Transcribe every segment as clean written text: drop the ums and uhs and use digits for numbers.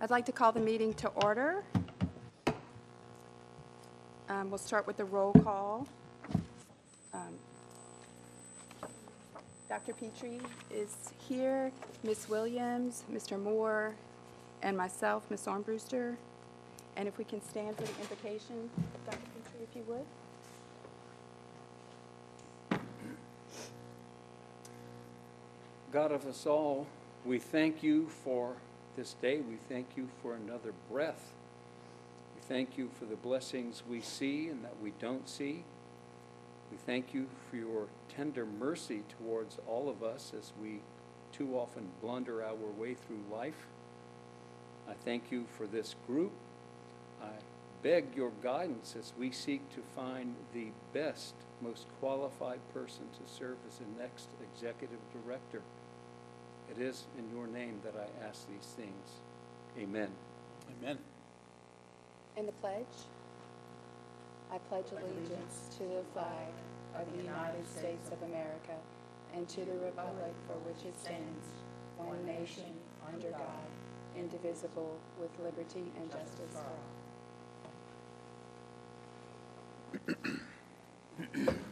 I'd like to call the meeting to order. We'll start with the roll call. Dr. Petrie is here, Ms. Williams, Mr. Moore, and myself, Ms. Armbruster. And if we can stand for the invocation, Dr. Petrie, if you would. God of us all, we thank you for this day. We thank you for another breath. We thank you for the blessings we see and that we don't see. We thank you for your tender mercy towards all of us as we too often blunder our way through life. I thank you for this group. I beg your guidance as we seek to find the best, most qualified person to serve as the next executive director. It is in your name that I ask these things. Amen. Amen. And the pledge? I pledge allegiance to the flag of the United States of America and to the republic for which it stands, one nation, under God, indivisible, with liberty and justice for all.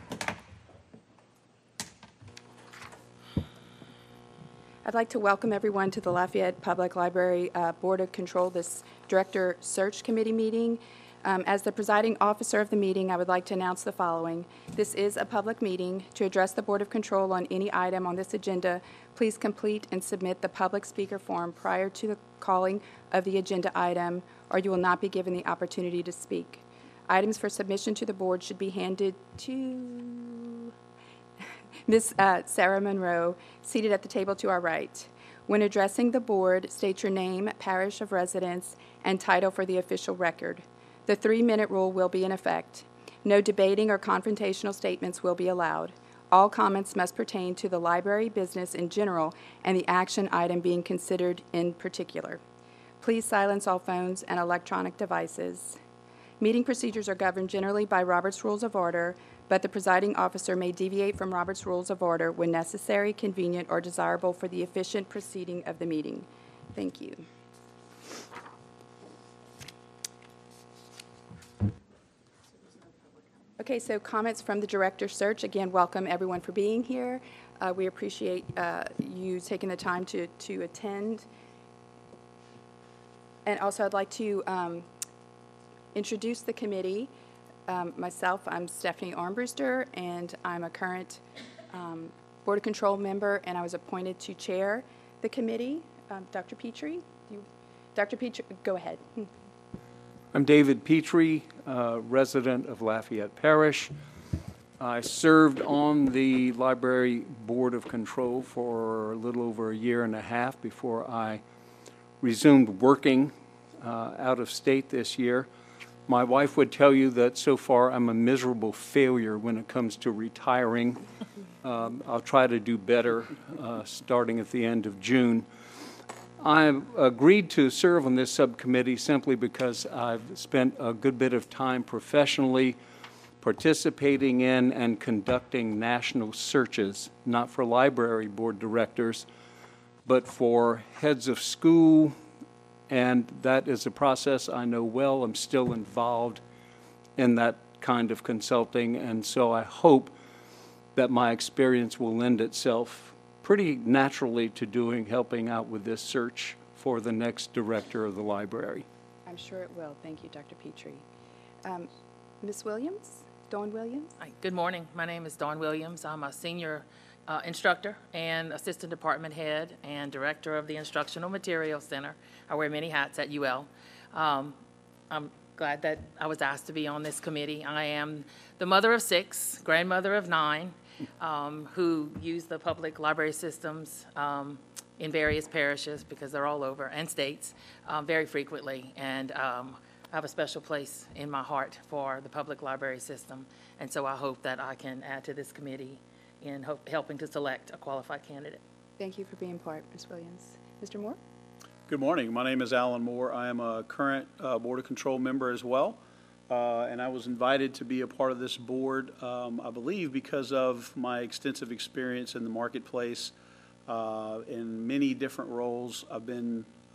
I'd like to welcome everyone to the Lafayette Public Library Board of Control, this Director Search Committee meeting. As the presiding officer of the meeting, I would like to announce the following. This is a public meeting. To address the Board of Control on any item on this agenda, please complete and submit the public speaker form prior to the calling of the agenda item, or you will not be given the opportunity to speak. Items for submission to the board should be handed to Ms. Sarah Monroe, seated at the table to our right. When addressing the board, state your name, parish of residence, and title for the official record. The 3-minute rule will be in effect. No debating or confrontational statements will be allowed. All comments must pertain to the library business in general and the action item being considered in particular. Please silence all phones and electronic devices. Meeting procedures are governed generally by Robert's Rules of Order, but the presiding officer may deviate from Robert's Rules of Order when necessary, convenient, or desirable for the efficient proceeding of the meeting. Thank you. Okay, so comments from the Director Search. Again, welcome everyone for being here. We appreciate you taking the time to attend. And also I'd like to introduce the committee. Myself, I'm Stephanie Armbruster, and I'm a current Board of Control member, and I was appointed to chair the committee. Dr. Petrie, Dr. Petrie, go ahead. I'm David Petrie, resident of Lafayette Parish. I served on the Library Board of Control for a little over a year and a half before I resumed working out of state this year. My wife would tell you that so far I'm a miserable failure when it comes to retiring. I'll try to do better starting at the end of June. I've agreed to serve on this subcommittee simply because I've spent a good bit of time professionally participating in and conducting national searches, not for library board directors, but for heads of school, and that is a process I know well. I'm still involved in that kind of consulting, and so I hope that my experience will lend itself pretty naturally to helping out with this search for the next director of the library. I'm sure it will. Thank you, Dr. Petrie. Ms. Williams, Dawn Williams? Hi, good morning. My name is Dawn Williams. I'm a senior instructor and assistant department head and director of the Instructional Materials Center. I wear many hats at UL. I'm glad that I was asked to be on this committee. I am the mother of 6, grandmother of 9, who use the public library systems in various parishes, because they're all over, and states, very frequently. And I have a special place in my heart for the public library system. And so I hope that I can add to this committee in helping to select a qualified candidate. Thank you for being part, Ms. Williams. Mr. Moore? Good morning. My name is Alan Moore. I am a current Board of Control member as well. And I was invited to be a part of this board, I believe, because of my extensive experience in the marketplace in many different roles. I've been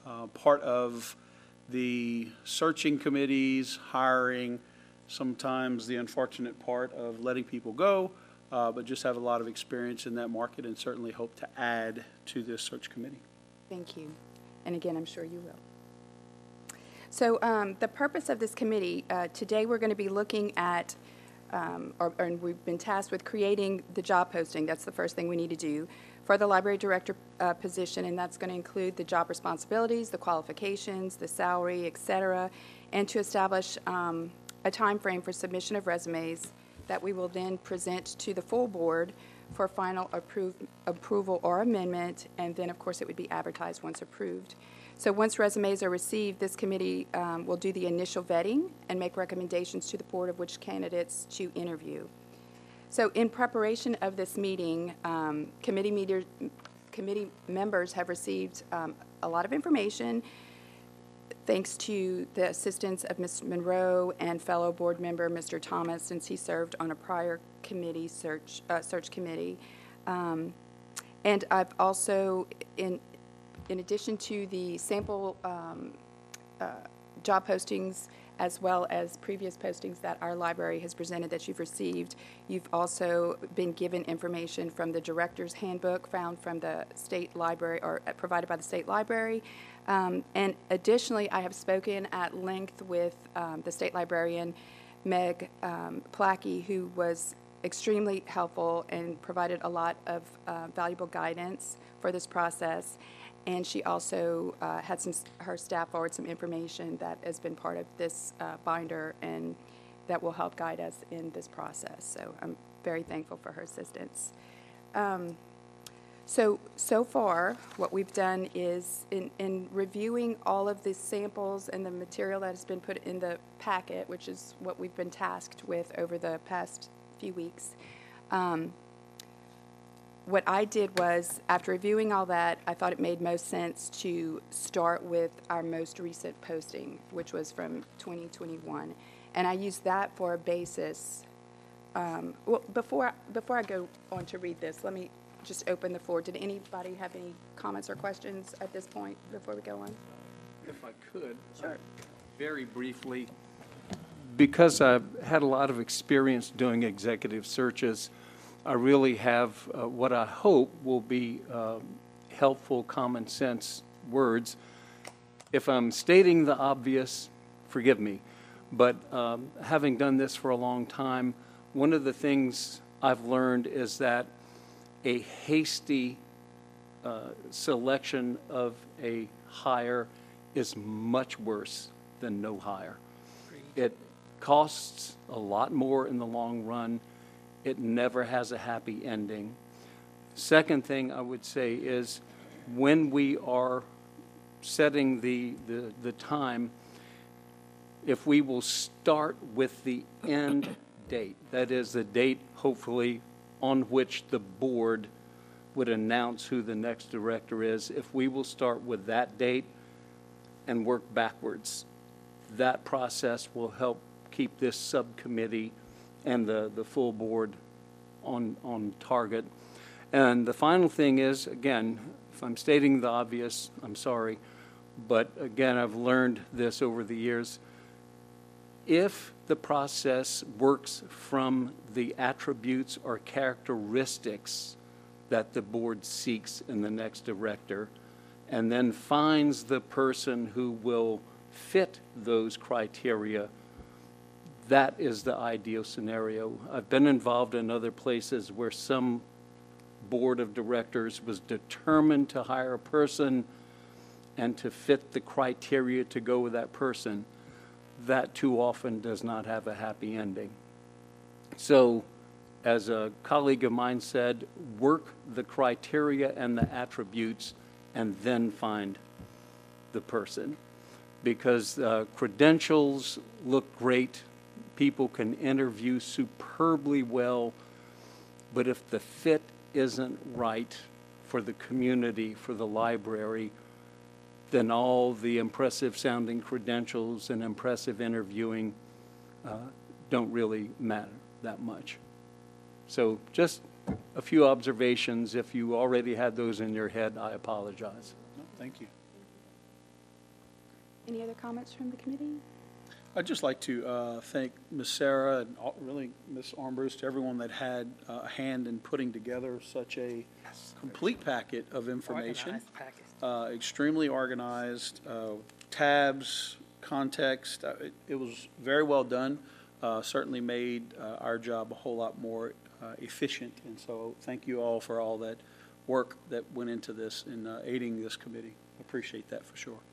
part of the searching committees, hiring, sometimes the unfortunate part of letting people go, but just have a lot of experience in that market and certainly hope to add to this search committee. Thank you. And again, I'm sure you will. So the purpose of this committee, today we're going to be looking at, and we've been tasked with creating the job posting. That's the first thing we need to do for the library director position, and that's going to include the job responsibilities, the qualifications, the salary, et cetera, and to establish a time frame for submission of resumes that we will then present to the full board for final approval or amendment, and then, of course, it would be advertised once approved. So once resumes are received, this committee will do the initial vetting and make recommendations to the board of which candidates to interview. So in preparation of this meeting, committee members have received a lot of information thanks to the assistance of Ms. Monroe and fellow board member Mr. Thomas, since he served on a prior committee search committee. And I've also, in addition to the sample job postings, as well as previous postings that our library has presented that you've received, you've also been given information from the director's handbook found from the state library, or provided by the state library. And additionally, I have spoken at length with the state librarian, Meg Plackey, who was extremely helpful and provided a lot of valuable guidance for this process. And she also had her staff forward some information that has been part of this binder and that will help guide us in this process. So I'm very thankful for her assistance. So far, what we've done is in reviewing all of the samples and the material that has been put in the packet, which is what we've been tasked with over the past few weeks, what I did was, after reviewing all that, I thought it made most sense to start with our most recent posting, which was from 2021. And I used that for a basis. Well, before I go on to read this, let me just open the floor. Did anybody have any comments or questions at this point before we go on? If I could. Sure. Very briefly, because I've had a lot of experience doing executive searches, I really have what I hope will be helpful, common sense words. If I'm stating the obvious, forgive me, but having done this for a long time, one of the things I've learned is that a hasty selection of a hire is much worse than no hire. It costs a lot more in the long run. It never has a happy ending. Second thing I would say is when we are setting the time, if we will start with the end date, that is the date hopefully on which the board would announce who the next director is, if we will start with that date and work backwards, that process will help keep this subcommittee and the full board on target. And the final thing is, again, if I'm stating the obvious, I'm sorry, but again, I've learned this over the years. If the process works from the attributes or characteristics that the board seeks in the next director, and then finds the person who will fit those criteria, that is the ideal scenario. I've been involved in other places where some board of directors was determined to hire a person and to fit the criteria to go with that person. That too often does not have a happy ending. So, as a colleague of mine said, work the criteria and the attributes and then find the person. Because credentials look great, people can interview superbly well, but if the fit isn't right for the community, for the library, then all the impressive sounding credentials and impressive interviewing don't really matter that much. So just a few observations. If you already had those in your head, I apologize. No, thank you. Any other comments from the committee? I'd just like to thank Ms. Sarah and really Ms. Armbruster, everyone that had a hand in putting together such a complete packet of information. Organized package. Extremely organized, tabs, context. It was very well done. Certainly made our job a whole lot more efficient. And so thank you all for all that work that went into this in aiding this committee. Appreciate that for sure.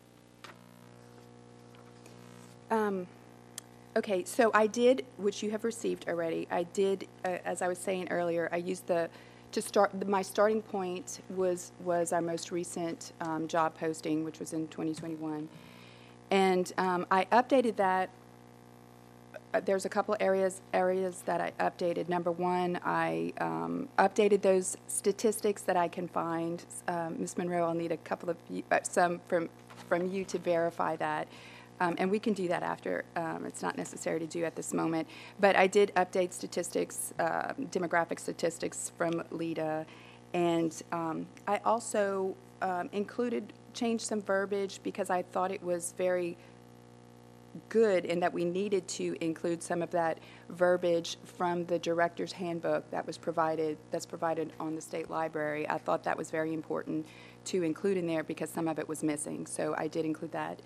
Okay, so I did, which you have received already, I did, as I was saying earlier, I used my starting point was our most recent job posting, which was in 2021. And I updated that. There's a couple areas that I updated. Number one, I updated those statistics that I can find. Ms. Monroe, I'll need a couple of some from you to verify that. And we can do that after. It's not necessary to do at this moment. But I did update statistics, demographic statistics from LEDA. And I also changed some verbiage because I thought it was very good and that we needed to include some of that verbiage from the director's handbook that's provided on the state library. I thought that was very important to include in there because some of it was missing. So I did include that.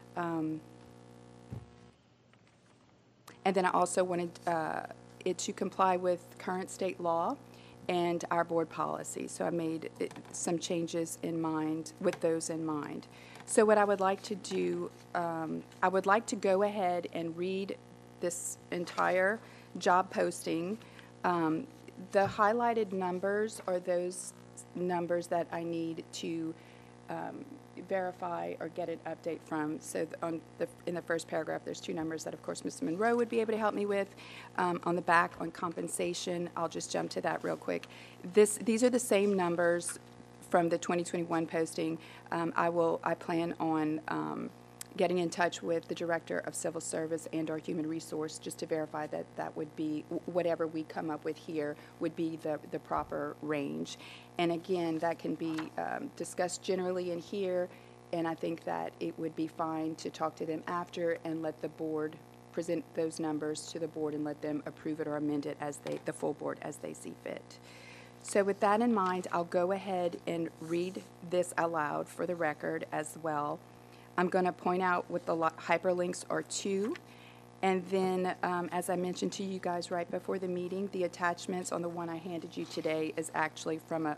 And then I also wanted it to comply with current state law and our board policy. So I made some changes in mind, with those in mind. So what I would like to do, I would like to go ahead and read this entire job posting. The highlighted numbers are those numbers that I need to verify or get an update from. So in the first paragraph, there's two numbers that, of course, Ms. Monroe would be able to help me with. On the back, on compensation, I'll just jump to that real quick. These are the same numbers from the 2021 posting. I plan on getting in touch with the Director of Civil Service and our Human Resource just to verify that that would be, whatever we come up with here would be the proper range. And again, that can be discussed generally in here, and I think that it would be fine to talk to them after and let the board present those numbers to the board and let them approve it or amend it as the full board as they see fit. So with that in mind, I'll go ahead and read this aloud for the record as well. I'm going to point out what the hyperlinks are to. And then, as I mentioned to you guys right before the meeting, the attachments on the one I handed you today is actually from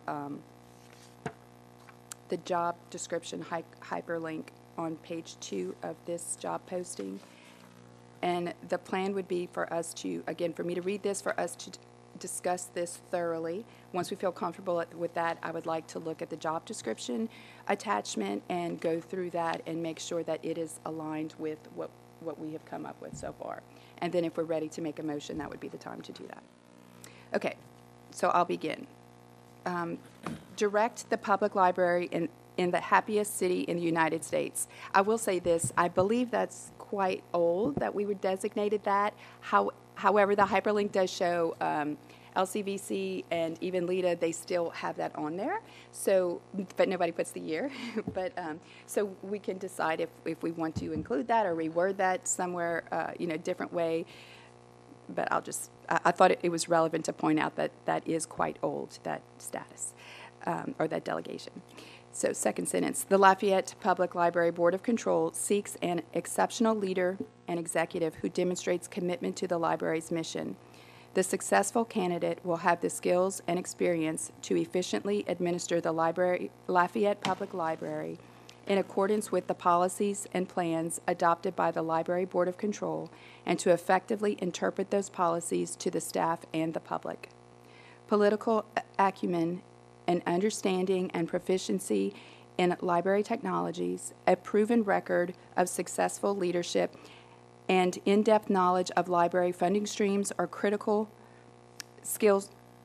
the job description hyperlink on page 2 of this job posting. And the plan would be for us to, again, for me to read this, for us to discuss this thoroughly. Once we feel comfortable with that, I would like to look at the job description attachment and go through that and make sure that it is aligned with what we have come up with so far. And then if we're ready to make a motion, that would be the time to do that. Okay, so I'll begin. Direct the public library in the happiest city in the United States. I will say this, I believe that's quite old that we were designated that. However, the hyperlink does show LCVC and even LEDA, they still have that on there. So, but nobody puts the year. But so we can decide if we want to include that or reword that somewhere, different way. But I thought it was relevant to point out that that is quite old, that status, or that delegation. So second sentence, the Lafayette Public Library Board of Control seeks an exceptional leader and executive who demonstrates commitment to the library's mission. The successful candidate will have the skills and experience to efficiently administer the Lafayette Public Library in accordance with the policies and plans adopted by the Library Board of Control and to effectively interpret those policies to the staff and the public. Political acumen and understanding and proficiency in library technologies, a proven record of successful leadership, and in-depth knowledge of library funding streams are critical skill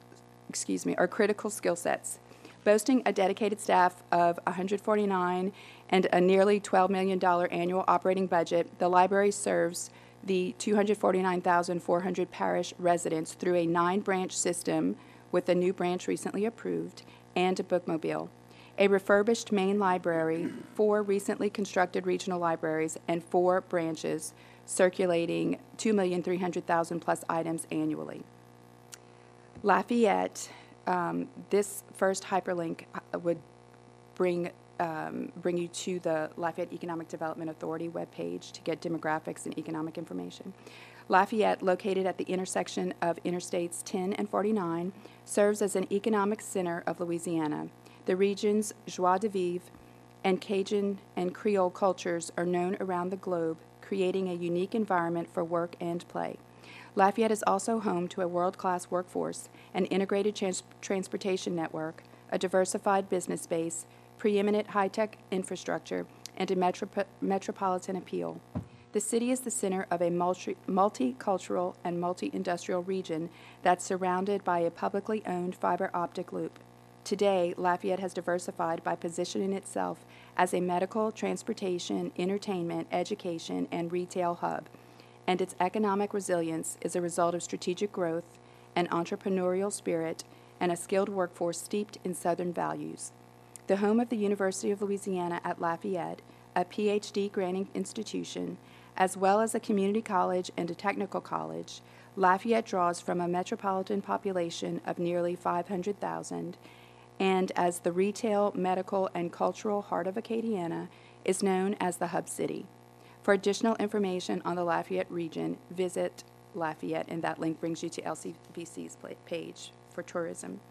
sets. Boasting a dedicated staff of 149 and a nearly $12 million annual operating budget, the library serves the 249,400 parish residents through a 9-branch system with a new branch recently approved, and a bookmobile. a refurbished main library, 4 recently constructed regional libraries, and 4 branches circulating 2,300,000 plus items annually. Lafayette, this first hyperlink would bring you to the Lafayette Economic Development Authority webpage to get demographics and economic information. Lafayette, located at the intersection of Interstates 10 and 49, serves as an economic center of Louisiana. The region's joie de vivre and Cajun and Creole cultures are known around the globe, creating a unique environment for work and play. Lafayette is also home to a world-class workforce, an integrated transportation network, a diversified business base, preeminent high-tech infrastructure, and a metropolitan appeal. The city is the center of a multicultural and multi-industrial region that's surrounded by a publicly owned fiber optic loop. Today, Lafayette has diversified by positioning itself as a medical, transportation, entertainment, education, and retail hub, and its economic resilience is a result of strategic growth, an entrepreneurial spirit, and a skilled workforce steeped in Southern values. The home of the University of Louisiana at Lafayette, a PhD granting institution, as well as a community college and a technical college, Lafayette draws from a metropolitan population of nearly 500,000, and as the retail, medical, and cultural heart of Acadiana, is known as the Hub City. For additional information on the Lafayette region, visit Lafayette, and that link brings you to LCVC's page for tourism.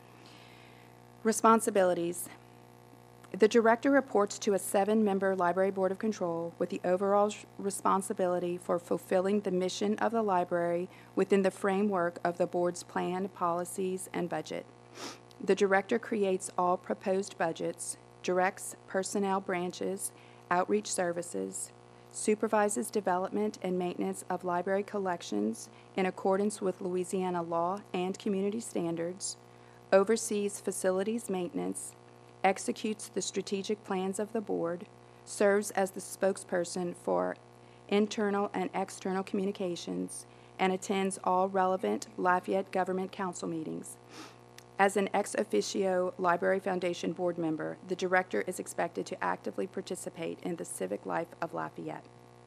Responsibilities. The director reports to a 7-member library board of control with the overall responsibility for fulfilling the mission of the library within the framework of the board's plan, policies, and budget. The director creates all proposed budgets, directs personnel branches, outreach services, supervises development and maintenance of library collections in accordance with Louisiana law and community standards, oversees facilities maintenance, executes the strategic plans of the board, serves as the spokesperson for internal and external communications, and attends all relevant Lafayette Government Council meetings. As an ex officio Library Foundation board member, the director is expected to actively participate in the civic life of Lafayette.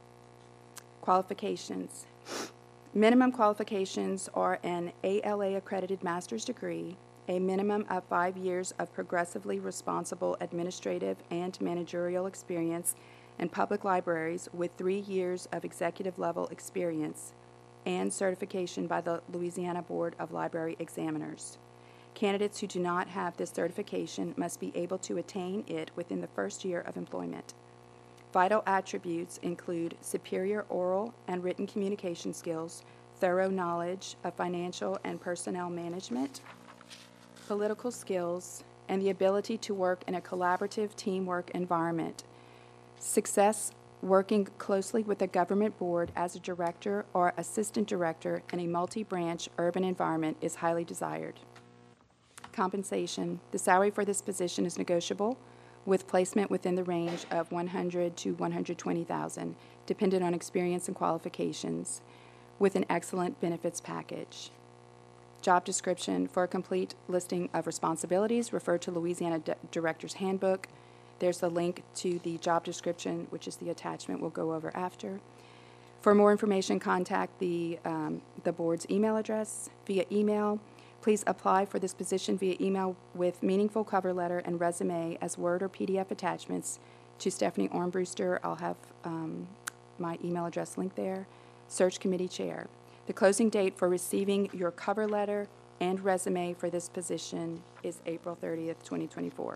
Qualifications. Minimum qualifications are an ALA-accredited master's degree, a minimum of 5 years of progressively responsible administrative and managerial experience in public libraries with 3 years of executive-level experience, and certification by the Louisiana Board of Library Examiners. Candidates who do not have this certification must be able to attain it within the first year of employment. Vital attributes include superior oral and written communication skills, thorough knowledge of financial and personnel management, political skills, and the ability to work in a collaborative teamwork environment. Success working closely with a government board as a director or assistant director in a multi-branch urban environment is highly desired. Compensation. The salary for this position is negotiable, with placement within the range of $100,000 to $120,000, dependent on experience and qualifications, with an excellent benefits package. Job description. For a complete listing of responsibilities, refer to Louisiana Director's Handbook. There's the link to the job description, which is the attachment we'll go over after. For more information, contact the board's email address via email. Please apply for this position via email with meaningful cover letter and resume as Word or PDF attachments to Stephanie Ornbrewster. I'll have my email address linked there. Search Committee Chair. The closing date for receiving your cover letter and resume for this position is April 30th, 2024.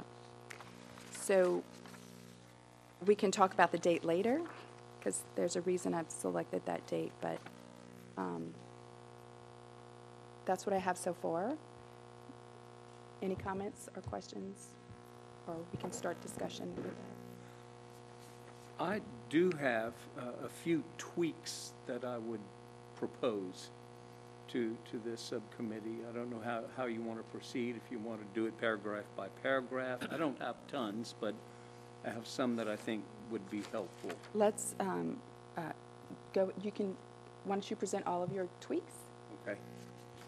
So we can talk about the date later, because there's a reason I've selected that date, but that's what I have so far. Any comments or questions? Or we can start discussion with that. I do have a few tweaks that I would propose to this subcommittee. I don't know how you want to proceed, if you want to do it paragraph by paragraph. I don't have tons, but I have some that I think would be helpful. Let's go, why don't you present all of your tweaks? Okay.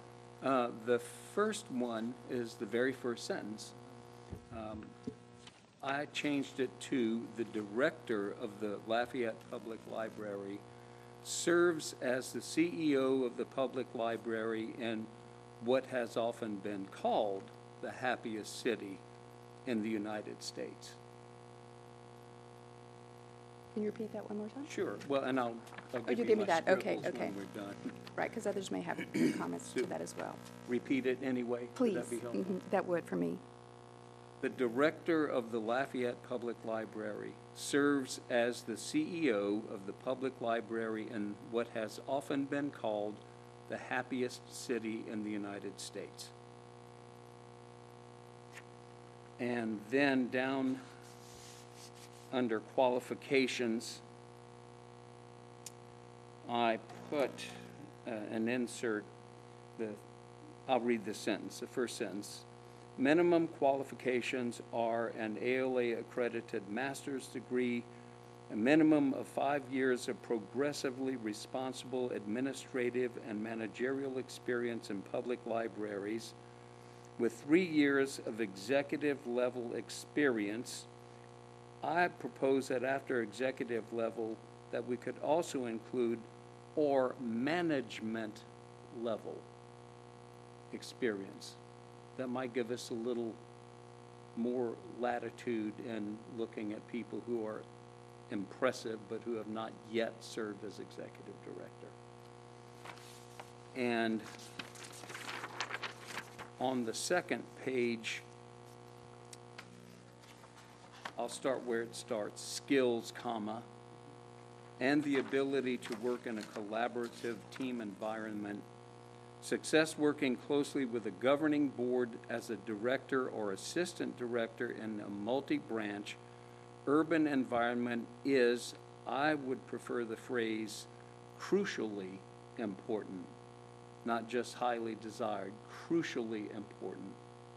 The first one is the very first sentence. I changed it to the director of the Lafayette Public Library serves as the CEO of the public library in what has often been called the happiest city in the United States. Can you repeat that one more time? Sure, well, and I'll Oh, give you you give me my that. Okay, scribbles okay. when we're done. Right, because others may have comments to that as well. Repeat it anyway? Would Please, that be helpful? that would for me. The director of the Lafayette Public Library serves as the CEO of the public library in what has often been called the happiest city in the United States. And then down under qualifications, I put an insert, I'll read the sentence, the first sentence. Minimum qualifications are an ALA-accredited master's degree, a minimum of 5 years of progressively responsible administrative and managerial experience in public libraries, with 3 years of executive-level experience. I propose that after executive level, that we could also include or management level experience. That might give us a little more latitude in looking at people who are impressive but who have not yet served as executive director. And on the second page, I'll start where it starts, skills, comma, and the ability to work in a collaborative team environment. Success working closely with a governing board as a director or assistant director in a multi-branch urban environment is, I would prefer the phrase, crucially important, not just highly desired, crucially important.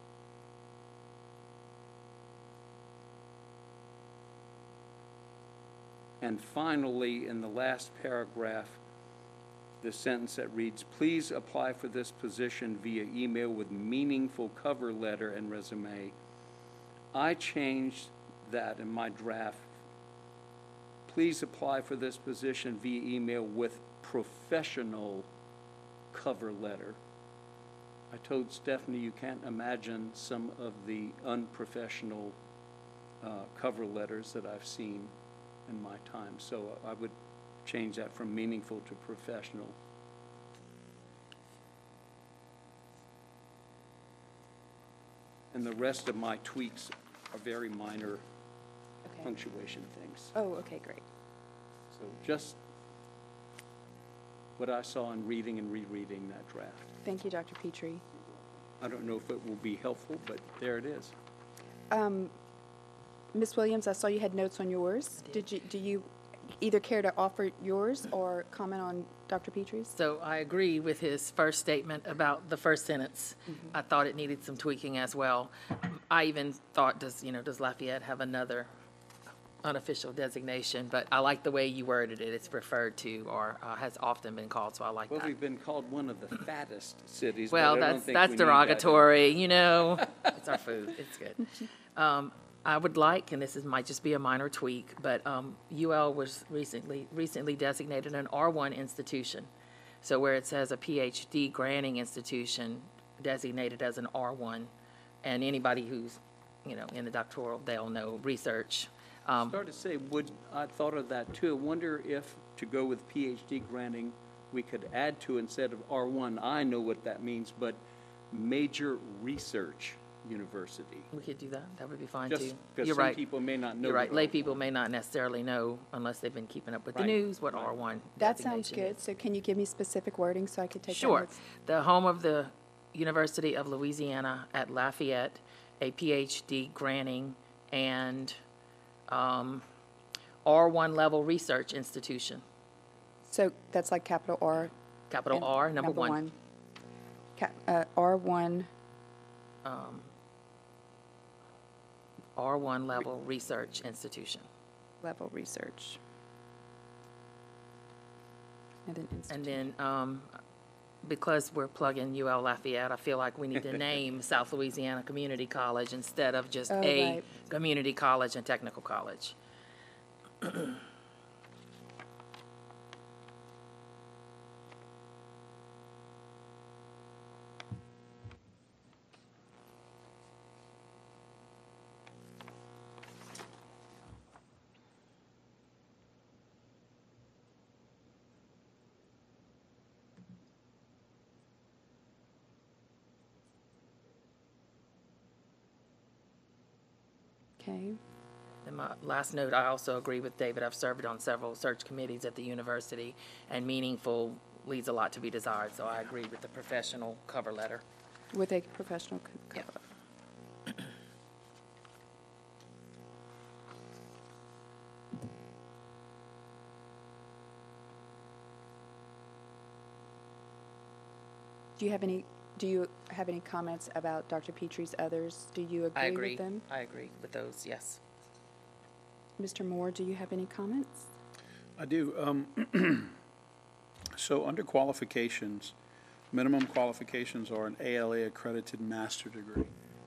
And finally, in the last paragraph, the sentence that reads, please apply for this position via email with meaningful cover letter and resume. I changed that in my draft. Please apply for this position via email with professional cover letter. I told Stephanie you can't imagine some of the unprofessional cover letters that I've seen in my time. So I would change that from meaningful to professional. And the rest of my tweaks are very minor Okay. punctuation things. Oh, okay, great. So just what I saw in reading and rereading that draft. Thank you, Dr. Petrie. I don't know if it will be helpful, but there it is. Ms. Williams, I saw you had notes on yours. Do you either care to offer yours or comment on Dr. Petrie's? So I agree with his first statement about the first sentence. I thought it needed some tweaking as well. I even thought, does Lafayette have another unofficial designation? But I like the way you worded it. It's referred to or has often been called, so I like Well, that. we've been called one of the fattest cities, but Well, I don't that's think we need that. derogatory, It's our food. It's good. I would like, and might just be a minor tweak, but UL was recently designated an R1 institution. So where it says a PhD granting institution designated as an R1, and anybody who's, in the doctoral, they'll know research. Start to say, I thought of that too. I wonder if, to go with PhD granting, we could add to, instead of R1, I know what that means, but major research university. We could do that. That would be fine, Just too. because You're some right. people may not know. You're right. what Lay R1 people may not necessarily know, unless they've been keeping up with the Right. news, what Right. R1 That sounds designation good. is. So can you give me specific wording so I could take Sure. notes? The home of the University of Louisiana at Lafayette, a PhD granting and R1 level research institution. So that's like capital R. Capital and R, number one. R1, R1 level research institution. level research. And then And institute. then because we're plugging UL Lafayette, I feel like we need to name South Louisiana Community College instead of just Oh, a right. community college and technical college. Okay. And my last note, I also agree with David. I've served on several search committees at the university, and meaningful leaves a lot to be desired, so I agree with the professional cover letter. With a professional Yeah. cover. Do you have any comments about Dr. Petrie's others? Do you I agree agree. with them? I agree with those, yes. Mr. Moore, do you have any comments? I do. So under qualifications, minimum qualifications are an ALA accredited master's degree.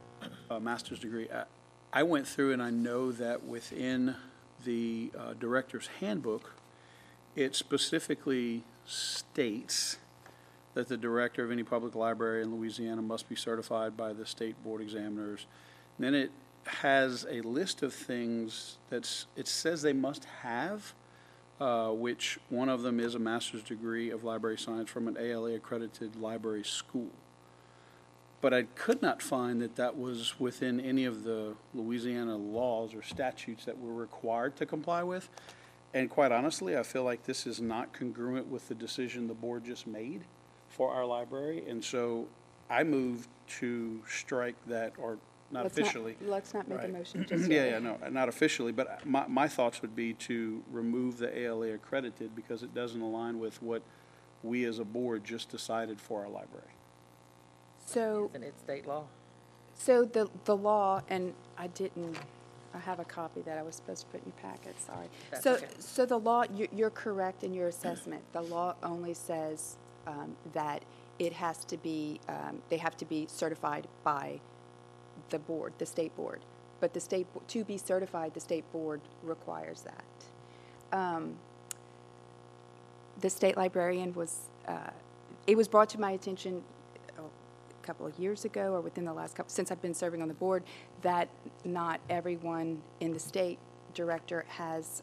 I went through and I know that within the director's handbook, it specifically states that the director of any public library in Louisiana must be certified by the state board examiners. And then it has a list of things it says they must have, which one of them is a master's degree of library science from an ALA accredited library school. But I could not find that that was within any of the Louisiana laws or statutes that we're required to comply with. And quite honestly, I feel like this is not congruent with the decision the board just made for our library. And so I moved to strike that, or not officially. Let's not make a Right. motion just Yeah, yet. no, not officially, but my thoughts would be to remove the ALA accredited because it doesn't align with what we as a board just decided for our library. So, Isn't it state law? so the law, and I have a copy that I was supposed to put in your packet, sorry. That's So, okay. so the law, you're correct in your assessment. The law only says that it has to be, they have to be certified by the board, the state board. But to be certified, the state board requires that. The state librarian it was brought to my attention a couple of years ago, or within the last couple, since I've been serving on the board, that not everyone in the state director has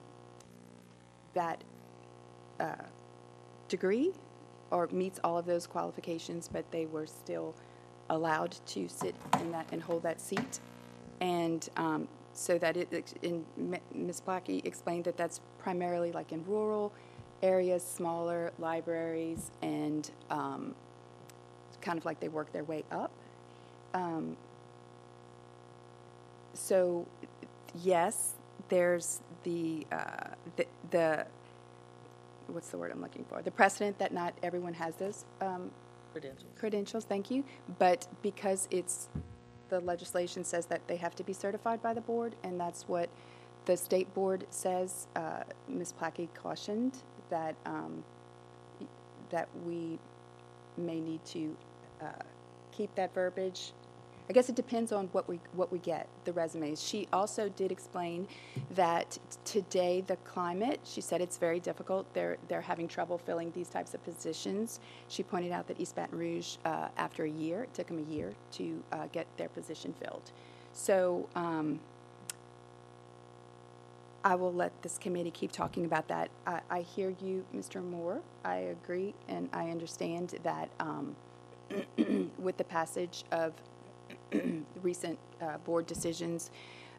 that degree or meets all of those qualifications, but they were still allowed to sit in that and hold that seat. And so that Ms. Blackie explained that that's primarily like in rural areas, smaller libraries, and kind of like they work their way up. So yes, there's the what's the word I'm looking for? The precedent that not everyone has those credentials, thank you. But because the legislation says that they have to be certified by the board, and that's what the state board says, Ms. Plackey cautioned that that we may need to keep that verbiage. I guess it depends on what we get, the resumes. She also did explain that today the climate, she said it's very difficult. They're having trouble filling these types of positions. She pointed out that East Baton Rouge, after a year, it took them a year to get their position filled. So I will let this committee keep talking about that. I hear you, Mr. Moore. I agree, and I understand that with the passage of recent board decisions,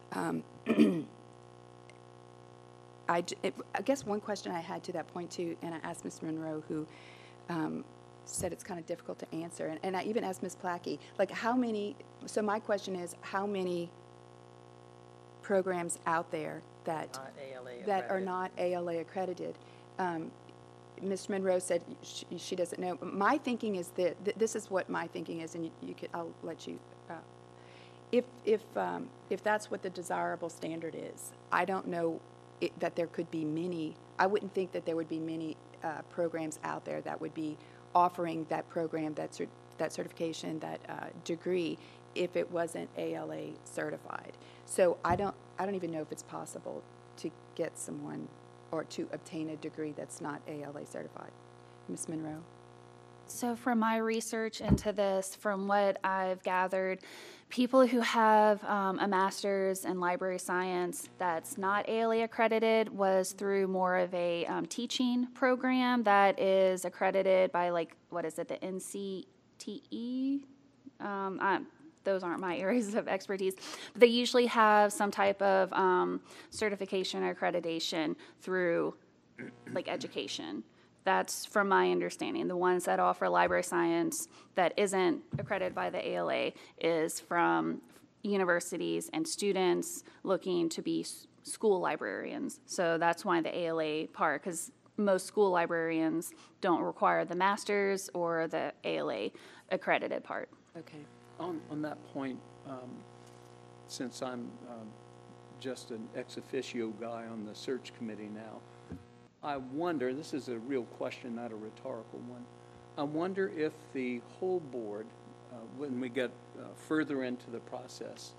I guess one question I had to that point too, and I asked Ms. Monroe, who said it's kind of difficult to answer, and I even asked Ms. Plackey, like how many, so my question is, how many programs out there that are not ALA accredited? Ms. Monroe said she doesn't know. My thinking is that this is what my thinking is, and I'll let you. If that's what the desirable standard is, I don't know that there could be many. I wouldn't think that there would be many programs out there that would be offering that program, that certification, that degree, if it wasn't ALA certified. So I don't even know if it's possible to get someone or to obtain a degree that's not ALA certified. Ms. Monroe? So from my research into this, from what I've gathered, people who have a master's in library science that's not ALA accredited was through more of a teaching program that is accredited by, like, what is it, the NCTE? Those aren't my areas of expertise. But they usually have some type of certification or accreditation through, like, education. That's from my understanding. The ones that offer library science that isn't accredited by the ALA is from universities and students looking to be school librarians. So that's why the ALA part, because most school librarians don't require the master's or the ALA accredited part. Okay. On that point, since I'm just an ex officio guy on the search committee now, I wonder, this is a real question, not a rhetorical one, I wonder if the whole board, when we get further into the process,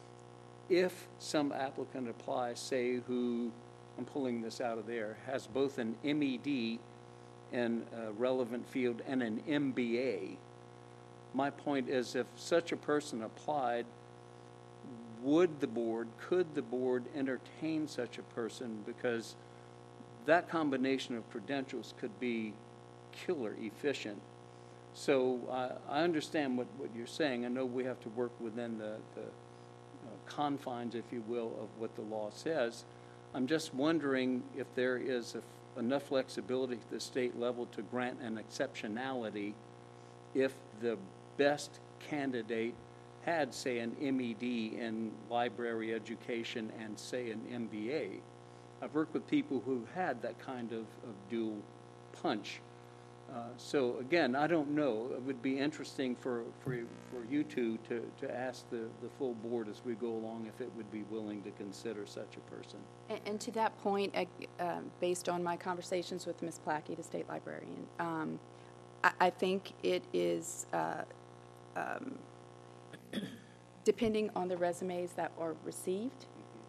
if some applicant applies, say, who, I'm pulling this out of there, has both an MED in a relevant field and an MBA, my point is, if such a person applied, could the board entertain such a person? Because that combination of credentials could be killer efficient. So I understand what you're saying. I know we have to work within the confines, if you will, of what the law says. I'm just wondering if there is enough flexibility at the state level to grant an exceptionality if the best candidate had, say, an MED in library education and, say, an MBA. I've worked with people who had that kind of dual punch. So again, I don't know. It would be interesting for you two to ask the full board as we go along if it would be willing to consider such a person. And to that point, based on my conversations with Ms. Plackey, the state librarian, I think it is, depending on the resumes that are received,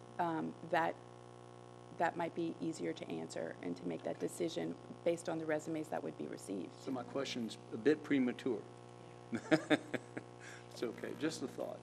that might be easier to answer and to make that decision based on the resumes that would be received. So my question's a bit premature. It's okay, just a thought.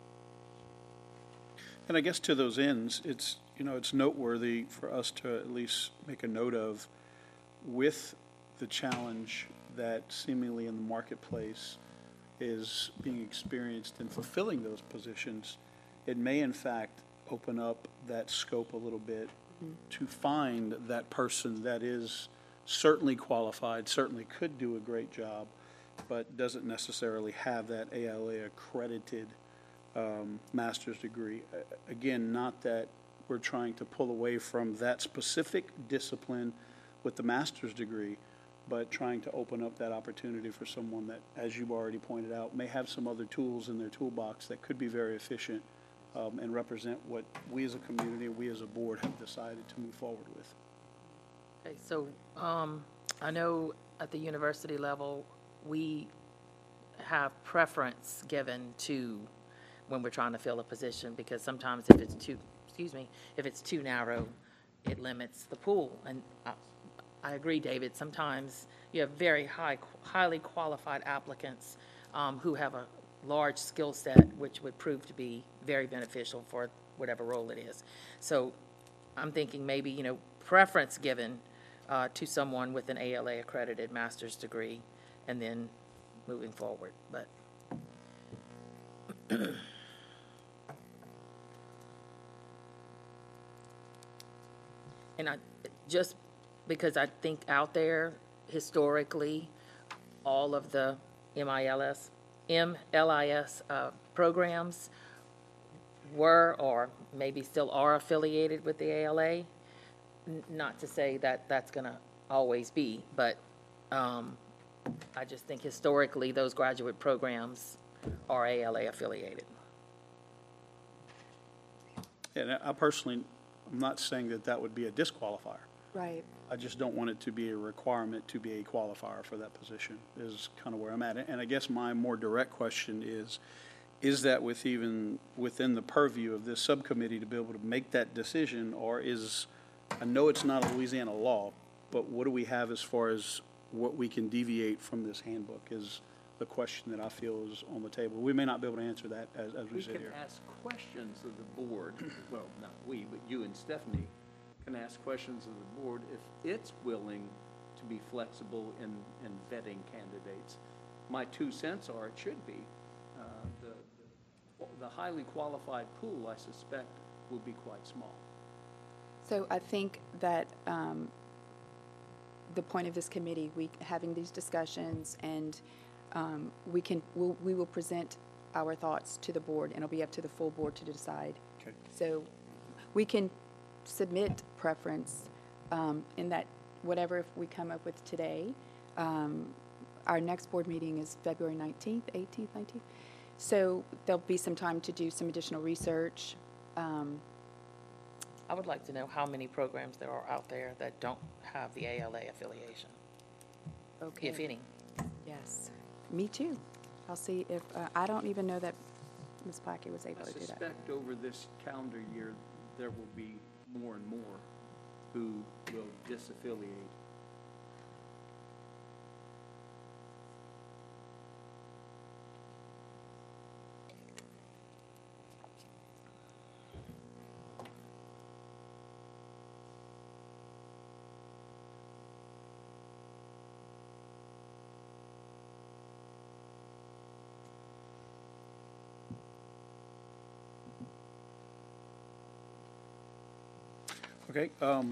And I guess to those ends, it's noteworthy for us to at least make a note of, with the challenge that seemingly in the marketplace is being experienced in fulfilling those positions, it may in fact open up that scope a little bit to find that person that is certainly qualified, certainly could do a great job, but doesn't necessarily have that ALA accredited master's degree. Again, not that we're trying to pull away from that specific discipline with the master's degree, but trying to open up that opportunity for someone that, as you've already pointed out, may have some other tools in their toolbox that could be very efficient and represent what we as a community, we as a board have decided to move forward with. Okay, so I know at the university level, we have preference given to when we're trying to fill a position, because sometimes if it's too narrow, it limits the pool. And I agree, David, sometimes you have very highly qualified applicants who have a large skill set, which would prove to be very beneficial for whatever role it is. So I'm thinking maybe, preference given to someone with an ALA accredited master's degree, and then moving forward. But and just because I think out there historically, all of the MLIS programs were, or maybe still are, affiliated with the ALA. Not to say that that's going to always be, but I just think historically those graduate programs are ALA affiliated. And I personally, I'm not saying that would be a disqualifier. Right. I just don't want it to be a requirement to be a qualifier for that position, is kind of where I'm at. And I guess my more direct question is that within the purview of this subcommittee to be able to make that decision, or I know it's not a Louisiana law, but what do we have as far as what we can deviate from this handbook is the question that I feel is on the table. We may not be able to answer that as we We sit can here. ask questions of the board, well, not we, but you and Stephanie can ask questions of the board if it's willing to be flexible in vetting candidates. My 2 cents are it should be. The highly qualified pool, I suspect, will be quite small. So I think that the point of this committee, having these discussions, and we will present our thoughts to the board, and it'll be up to the full board to decide. Okay. So we can submit preference in that whatever we come up with today. Our next board meeting is February 19th, 18th, 19th. So there'll be some time to do some additional research. I would like to know how many programs there are out there that don't have the ALA affiliation, Okay. if any. Yes, me too. I'll see if, I don't even know that Ms. Plackey was able I to do that. suspect over this calendar year, there will be more and more who will disaffiliate. Okay,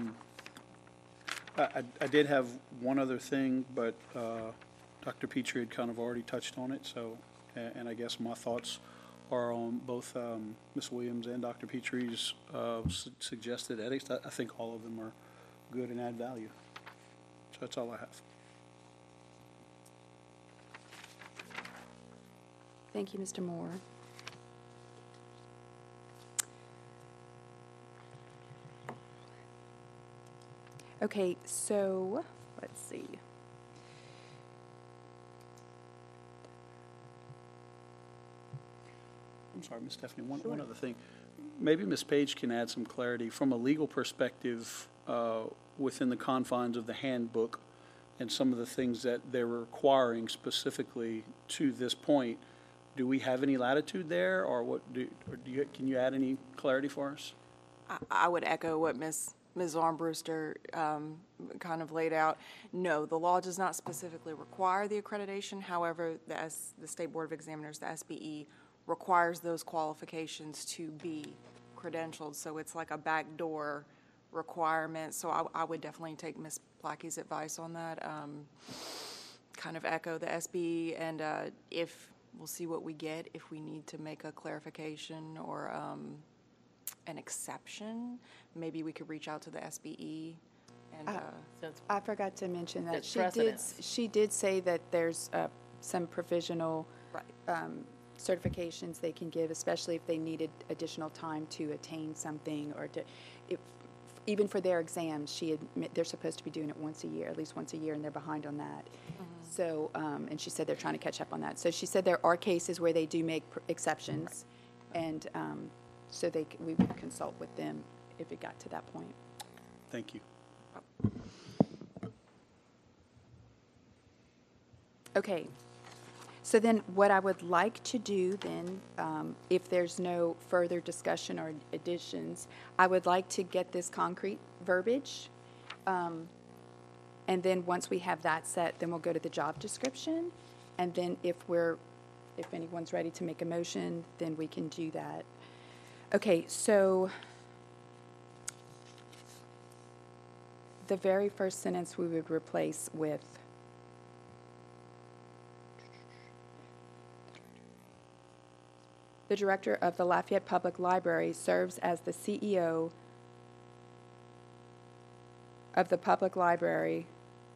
I did have one other thing, but Dr. Petrie had kind of already touched on it, so, and I guess my thoughts are on both Ms. Williams and Dr. Petrie's suggested edits. I think all of them are good and add value. So that's all I have. Thank you, Mr. Moore. Okay, so, let's see. I'm sorry, Ms. Stephanie, one other thing. Maybe Ms. Page can add some clarity from a legal perspective within the confines of the handbook and some of the things that they're requiring specifically to this point. Do we have any latitude there, or can you add any clarity for us? I would echo what Ms. Armbruster kind of laid out. No, the law does not specifically require the accreditation. However, the State Board of Examiners, the SBE, requires those qualifications to be credentialed. So it's like a backdoor requirement. So I would definitely take Ms. Plackey's advice on that. Kind of echo the SBE, and if we'll see what we get, if we need to make a clarification or an exception, maybe we could reach out to the SBE and Since I forgot to mention that It's precedence. she did say that there's some provisional right. certifications they can give, especially if they needed additional time to attain something, or even for their exams, they're supposed to be doing it once a year, at least once a year, and they're behind on that. So, and she said they're trying to catch up on that. So she said there are cases where they do make exceptions, and so we would consult with them if it got to that point. Thank you. Okay. So then what I would like to do then, if there's no further discussion or additions, I would like to get this concrete verbiage. And then once we have that set, then we'll go to the job description. And then if anyone's ready to make a motion, then we can do that. Okay, so the very first sentence we would replace with the director of the Lafayette Public Library serves as the CEO of the public library.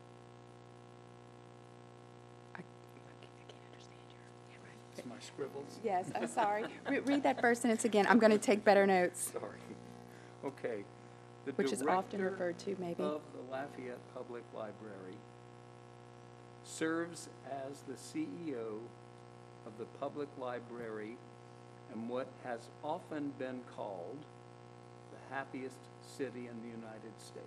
I can't understand your. It's my scribbles. Yes, I'm sorry. Read that first sentence again. I'm going to take better notes. Sorry. Okay. The which is often director referred to maybe. of the Lafayette Public Library serves as the CEO of the public library and what has often been called the happiest city in the United States.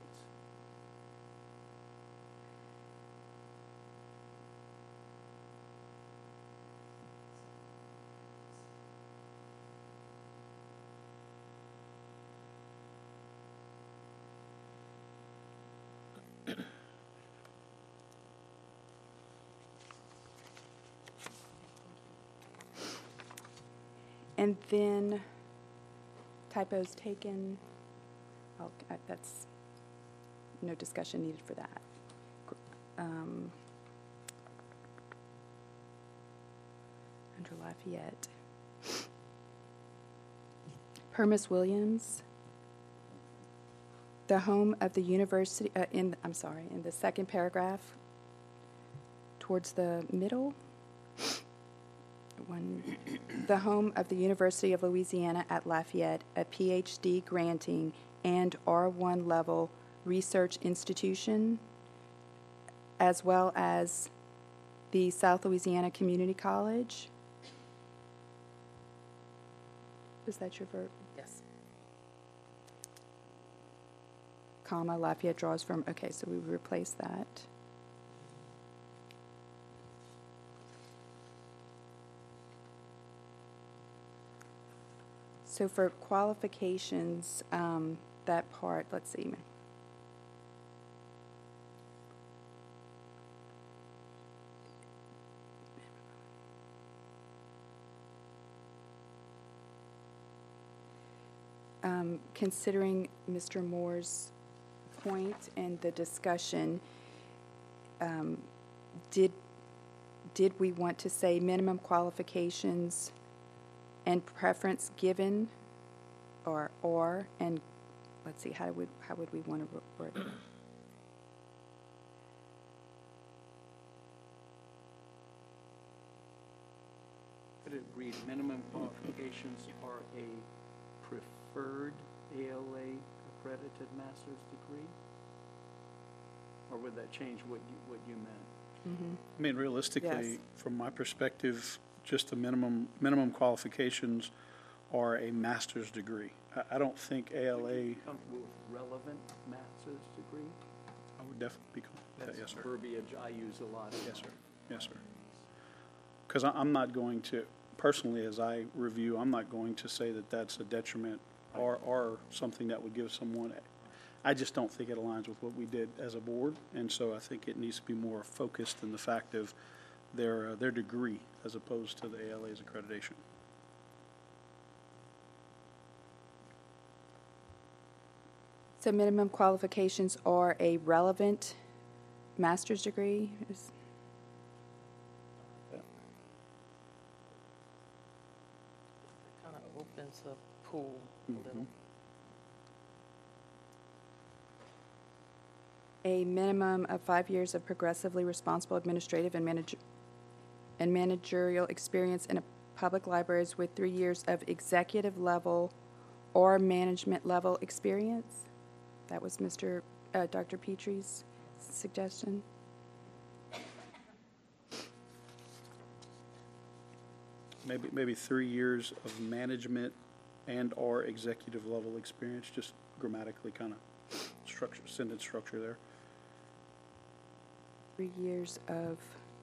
And then typos taken, that's, no discussion needed for that. Under Lafayette. Permis Williams, the home of the university, in the second paragraph, towards the middle. The home of the University of Louisiana at Lafayette, a PhD granting and R1 level research institution, as well as the South Louisiana Community College. Is that your verb? Yes. Comma, Lafayette draws from, okay, so we would replace that. So for qualifications, that part, let's see. Considering Mr. Moore's point and the discussion, did we want to say minimum qualifications and preference given, or, and let's see, how would we want to word it? Could it read minimum qualifications are a preferred ALA accredited master's degree? Or would that change what you meant? I mean, realistically, Yes. from my perspective, just the minimum qualifications are a master's degree. I don't think ALA, Comfortable with relevant master's degree? I would definitely be comfortable with that, That's yes, sir. verbiage I use a lot. Yes, sir. Yes, sir. Because I'm not going to, personally, as I review, I'm not going to say that that's a detriment or something that would give someone, I just don't think it aligns with what we did as a board, and so I think it needs to be more focused in the fact of their degree as opposed to the ALA's accreditation. So minimum qualifications are a relevant master's degree? Kind of opens the pool a little. A minimum of 5 years of progressively responsible administrative and managerial experience in a public libraries with 3 years of executive level or management level experience. That was Dr. Petrie's suggestion. Maybe 3 years of management and/or executive level experience, just grammatically kind of sentence structure there. 3 years of,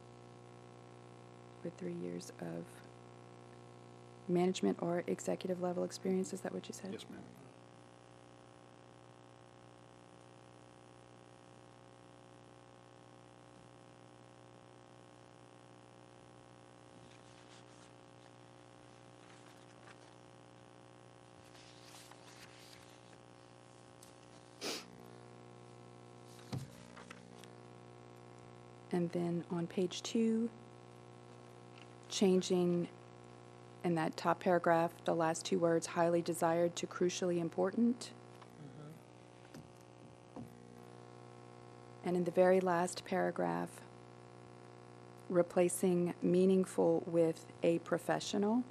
with 3 years of management or executive level experience, is that what you said? Yes, ma'am. And then on page 2, changing in that top paragraph, the last 2 words, highly desired to crucially important. And in the very last paragraph, replacing meaningful with a professional.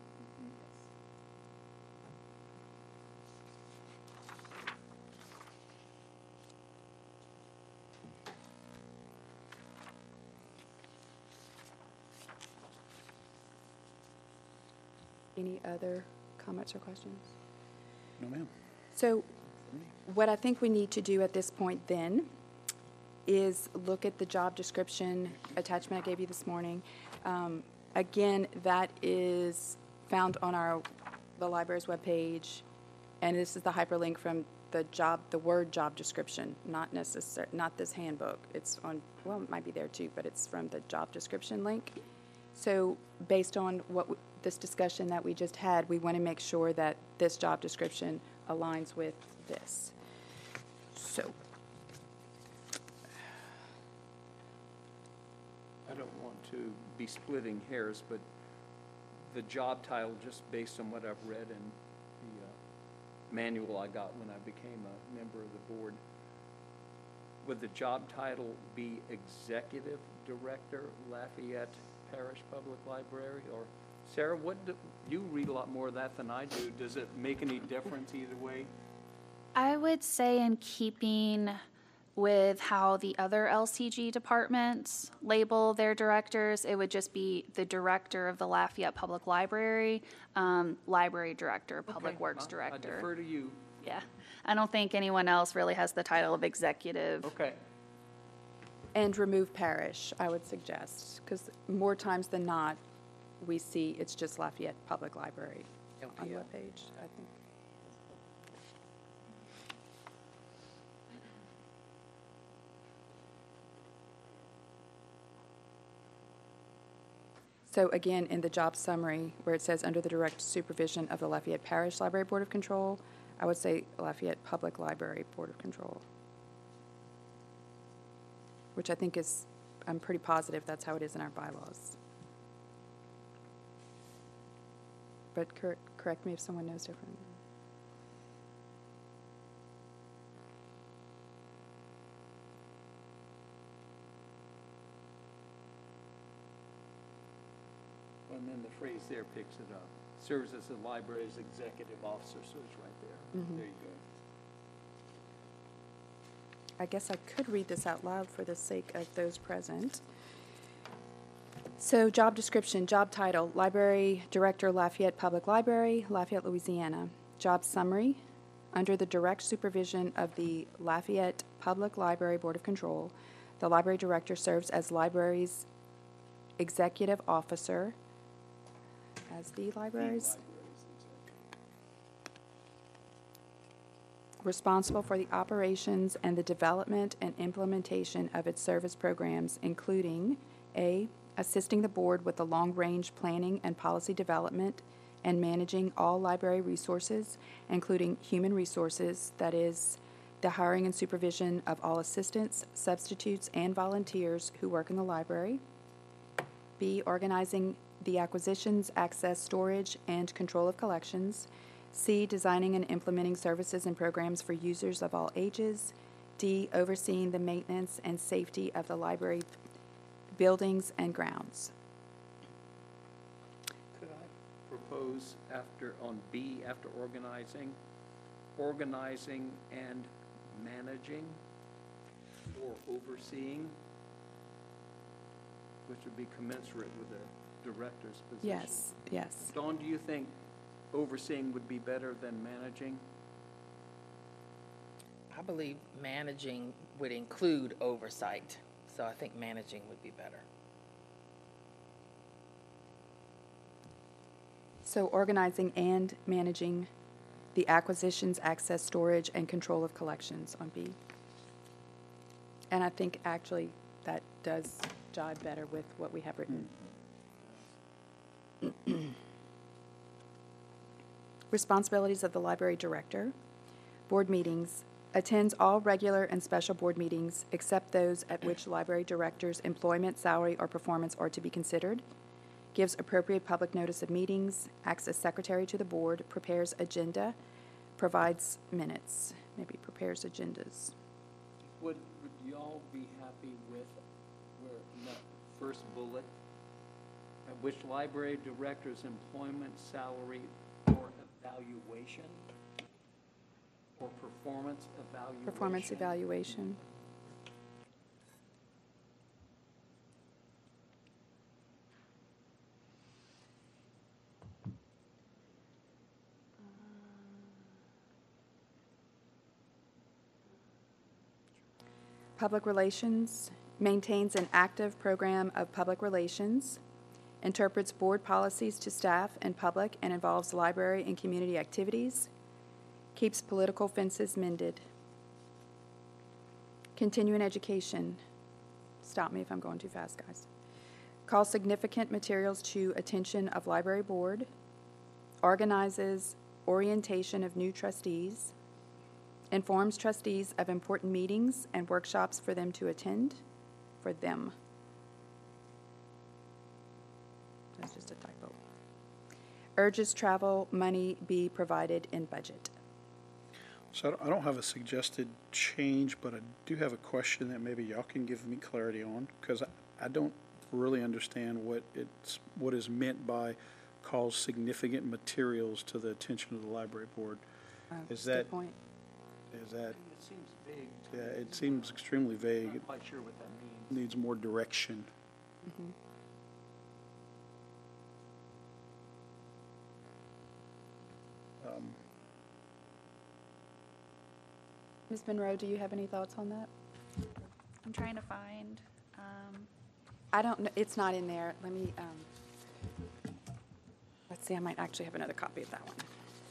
Any other comments or questions? No, ma'am. So what I think we need to do at this point then is look at the job description attachment I gave you this morning. Again, that is found on the library's webpage, and this is the hyperlink from the word job description, not this handbook. It's on, well, it might be there too, but it's from the job description link. So based on this discussion that we just had, we want to make sure that this job description aligns with this. So, I don't want to be splitting hairs, but the job title, just based on what I've read in the manual I got when I became a member of the board, would the job title be Executive Director, Lafayette Parish Public Library? Or, Sarah, you read a lot more of that than I do. Does it make any difference either way? I would say in keeping with how the other LCG departments label their directors, it would just be the director of the Lafayette Public Library, library director, public Okay, works I director. defer to you. Yeah, I don't think anyone else really has the title of executive. Okay. and remove parish, I would suggest, because more times than not, we see it's just Lafayette Public Library on the LPL. webpage, I think. So again, in the job summary, where it says under the direct supervision of the Lafayette Parish Library Board of Control, I would say Lafayette Public Library Board of Control. Which I think is, I'm pretty positive that's how it is in our bylaws. But correct me if someone knows different. And then the phrase there picks it up. Serves as the library's executive officer, so it's right there. There you go. I guess I could read this out loud for the sake of those present. So job description, job title, Library Director, Lafayette Public Library, Lafayette, Louisiana. Job summary, under the direct supervision of the Lafayette Public Library Board of Control, the Library Director serves as library's executive officer, as the library's responsible for the operations and the development and implementation of its service programs, including A, assisting the board with the long-range planning and policy development and managing all library resources, including human resources, that is, the hiring and supervision of all assistants, substitutes, and volunteers who work in the library. B, organizing the acquisitions, access, storage, and control of collections. C, designing and implementing services and programs for users of all ages. D, overseeing the maintenance and safety of the library buildings and grounds. Could I propose on B, after organizing and managing or overseeing, which would be commensurate with the director's position? Yes, yes. Dawn, do you think overseeing would be better than managing? I believe managing would include oversight, so I think managing would be better. So organizing and managing the acquisitions, access, storage, and control of collections on B. And I think actually that does jive better with what we have written. Responsibilities of the library director. Board meetings. Attends all regular and special board meetings except those at which library director's employment, salary, or performance are to be considered. Gives appropriate public notice of meetings. Acts as secretary to the board. Prepares agenda. Provides minutes. Maybe prepares agendas. Would y'all be happy with where in that first bullet, at which library director's employment, salary, or evaluation? Or performance evaluation? Performance evaluation. Public relations, maintains an active program of public relations, interprets board policies to staff and public, and involves library and community activities, keeps political fences mended. Continuing education, stop me if I'm going too fast, guys. Calls significant materials to attention of library board, organizes orientation of new trustees, informs trustees of important meetings and workshops for them to attend, for them. That's just a typo. Urges travel money be provided in budget. So I don't have a suggested change, but I do have a question that maybe y'all can give me clarity on, because I don't really understand what is meant by calls significant materials to the attention of the library board. Is that, Good point. is that, It seems vague. yeah, it seems extremely vague. I'm It not quite sure what that means. needs more direction. Ms. Monroe, do you have any thoughts on that? I'm trying to find, I don't know, it's not in there. Let me, let's see, I might actually have another copy of that one.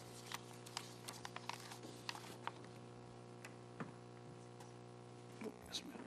Yes, ma'am.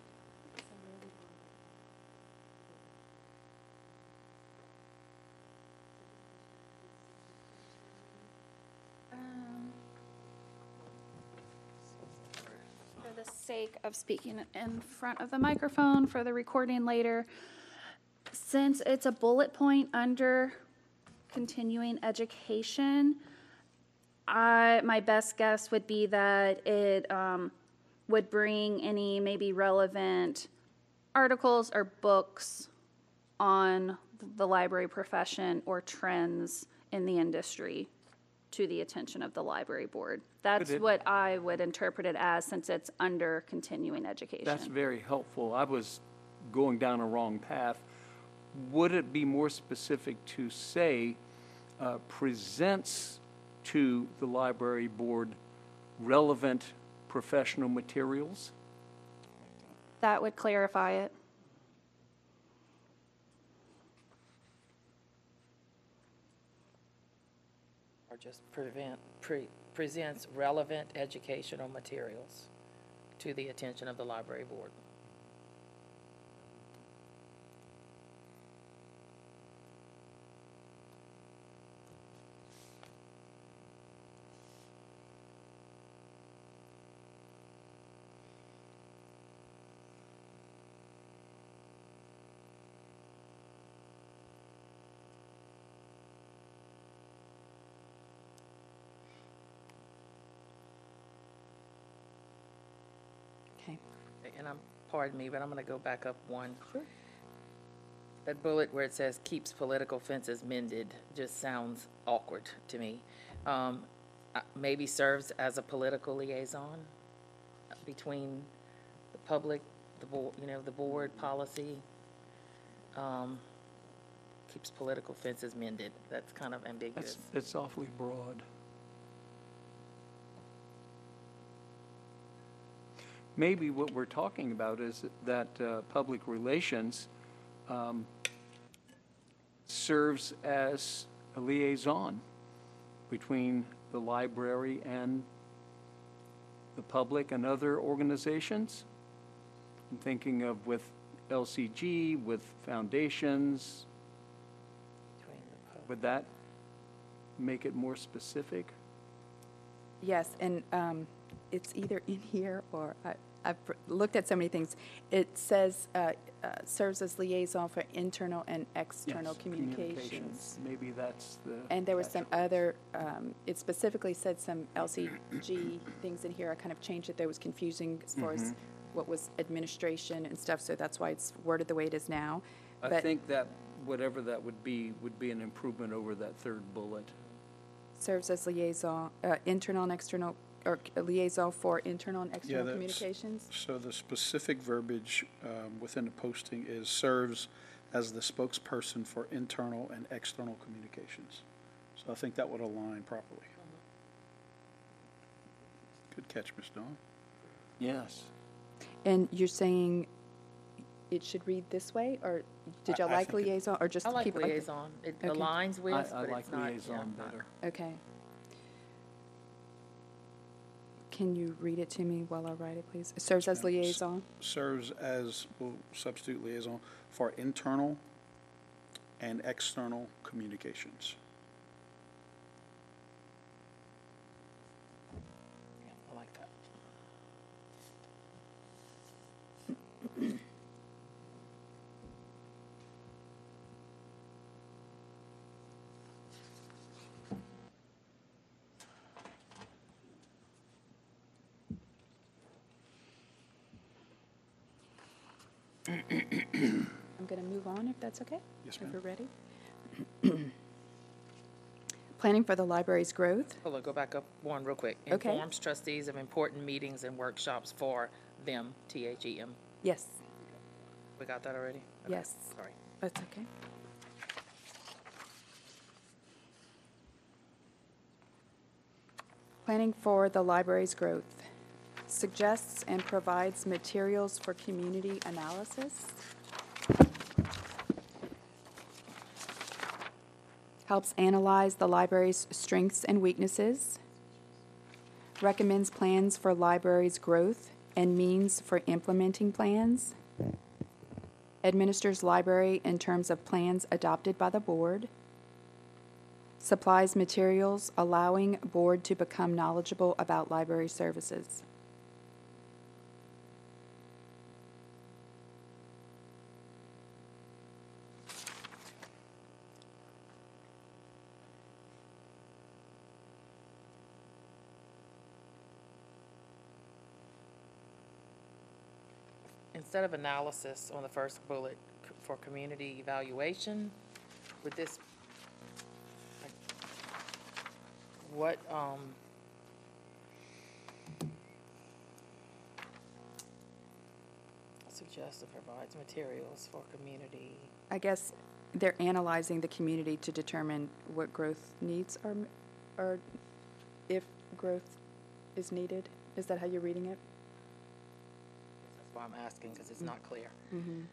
for the sake of speaking in front of the microphone for the recording later, since it's a bullet point under continuing education, my best guess would be that it would bring any maybe relevant articles or books on the library profession or trends in the industry to the attention of the library board. That's it- what I would interpret it as, since it's under continuing education. That's very helpful. I was going down a wrong path. Would it be more specific to say, presents to the library board relevant professional materials? That would clarify it. Or just presents relevant educational materials to the attention of the library board. Okay. And pardon me, but I'm going to go back up one. Sure. That bullet where it says keeps political fences mended just sounds awkward to me. Maybe serves as a political liaison between the public, the board, the board policy. Keeps political fences mended. That's kind of ambiguous. It's awfully broad. Maybe what we're talking about is that public relations serves as a liaison between the library and the public and other organizations. I'm thinking of with LCG, with foundations. Between the public. Would that make it more specific? Yes, and it's either in here or I've looked at so many things. It says serves as liaison for internal and external Yes, communications. Maybe that's the. And there was some catch-all. other, it specifically said some LCG things in here. I kind of changed it. That was confusing as far as what was administration and stuff, so that's why it's worded the way it is now. I But think that whatever that would be an improvement over that third bullet. serves as liaison, internal and external, or liaison for internal and external that's- communications. So the specific verbiage within the posting is serves as the spokesperson for internal and external communications. So I think that would align properly. Good catch, Ms. Dawn. Yes. And you're saying it should read this way, or did y'all I like think it- liaison, or just I like keep it like? liaison. It Okay. aligns with, I but like it's not. liaison yeah, better. Okay. Can you read it to me while I write it, please? It serves as ma'am. liaison. Serves as, we'll substitute liaison, for internal and external communications. Yeah, I like that. I'm going to move on, if that's okay? Yes, If ma'am. we're ready. Planning for the library's growth. Hold on, go back up one real quick. Okay. Informs trustees of important meetings and workshops for them, THEM. Yes, We got that already? Okay, yes, Sorry. that's okay. Planning for the library's growth. Suggests and provides materials for community analysis. Helps analyze the library's strengths and weaknesses. Recommends plans for library's growth and means for implementing plans. Administers library in terms of plans adopted by the board. Supplies materials allowing board to become knowledgeable about library services. Instead of analysis on the first bullet for community evaluation, would this, like, what, suggests and provides materials for community, I guess they're analyzing the community to determine what growth needs are, or if growth is needed. Is that how you're reading it? that's why I'm asking, because it's not clear. Mm-hmm.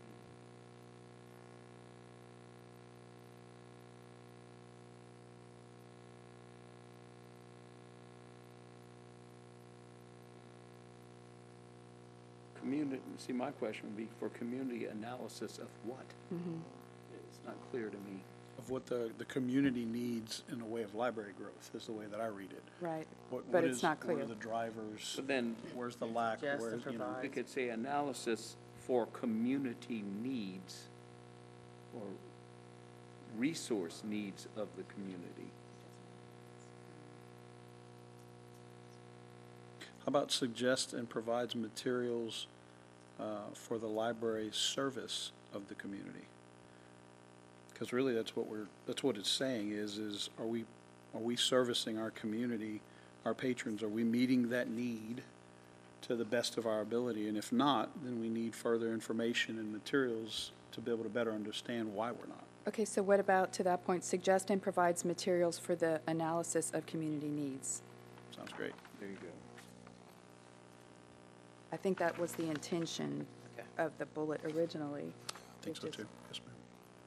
Community, see, my question would be for community analysis of what? Mm-hmm. It's not clear to me. Of what the community needs in the way of library growth, is the way that I read it. Right, What but is- it's not What clear. are the drivers? But then Where's the lack? Suggest Where, and you know, provide. we could say analysis for community needs or resource needs of the community. How about suggest and provides materials for the library's service of the community? Because really, that's what it's saying is are we servicing our community, our patrons? Are we meeting that need to the best of our ability? And if not, then we need further information and materials to be able to better understand why we're not. Okay, so what about, to that point, suggest and provides materials for the analysis of community needs? Sounds great. There you go. I think that was the intention Okay. of the bullet originally. I think so which is- too. Yes, ma'am.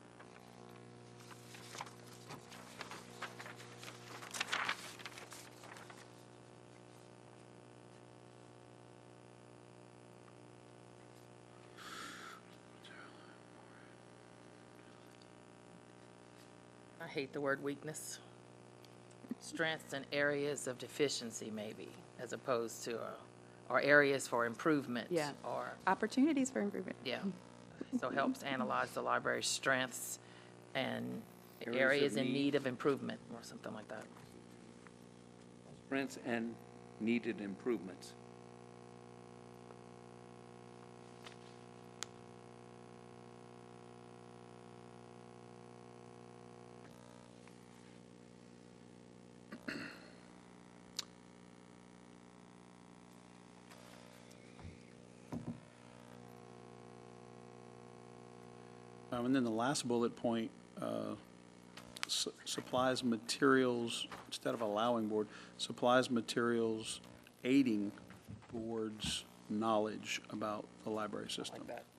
I hate the word weakness. Strengths and areas of deficiency, maybe, as opposed to, or areas for improvement. Yeah. Or, Opportunities for improvement. yeah. So helps analyze the library's strengths and Areas of areas in need. need of improvement, or something like that. Strengths and needed improvements. And then the last bullet point, supplies materials, instead of allowing board, supplies materials aiding board's knowledge about the library system. Like that.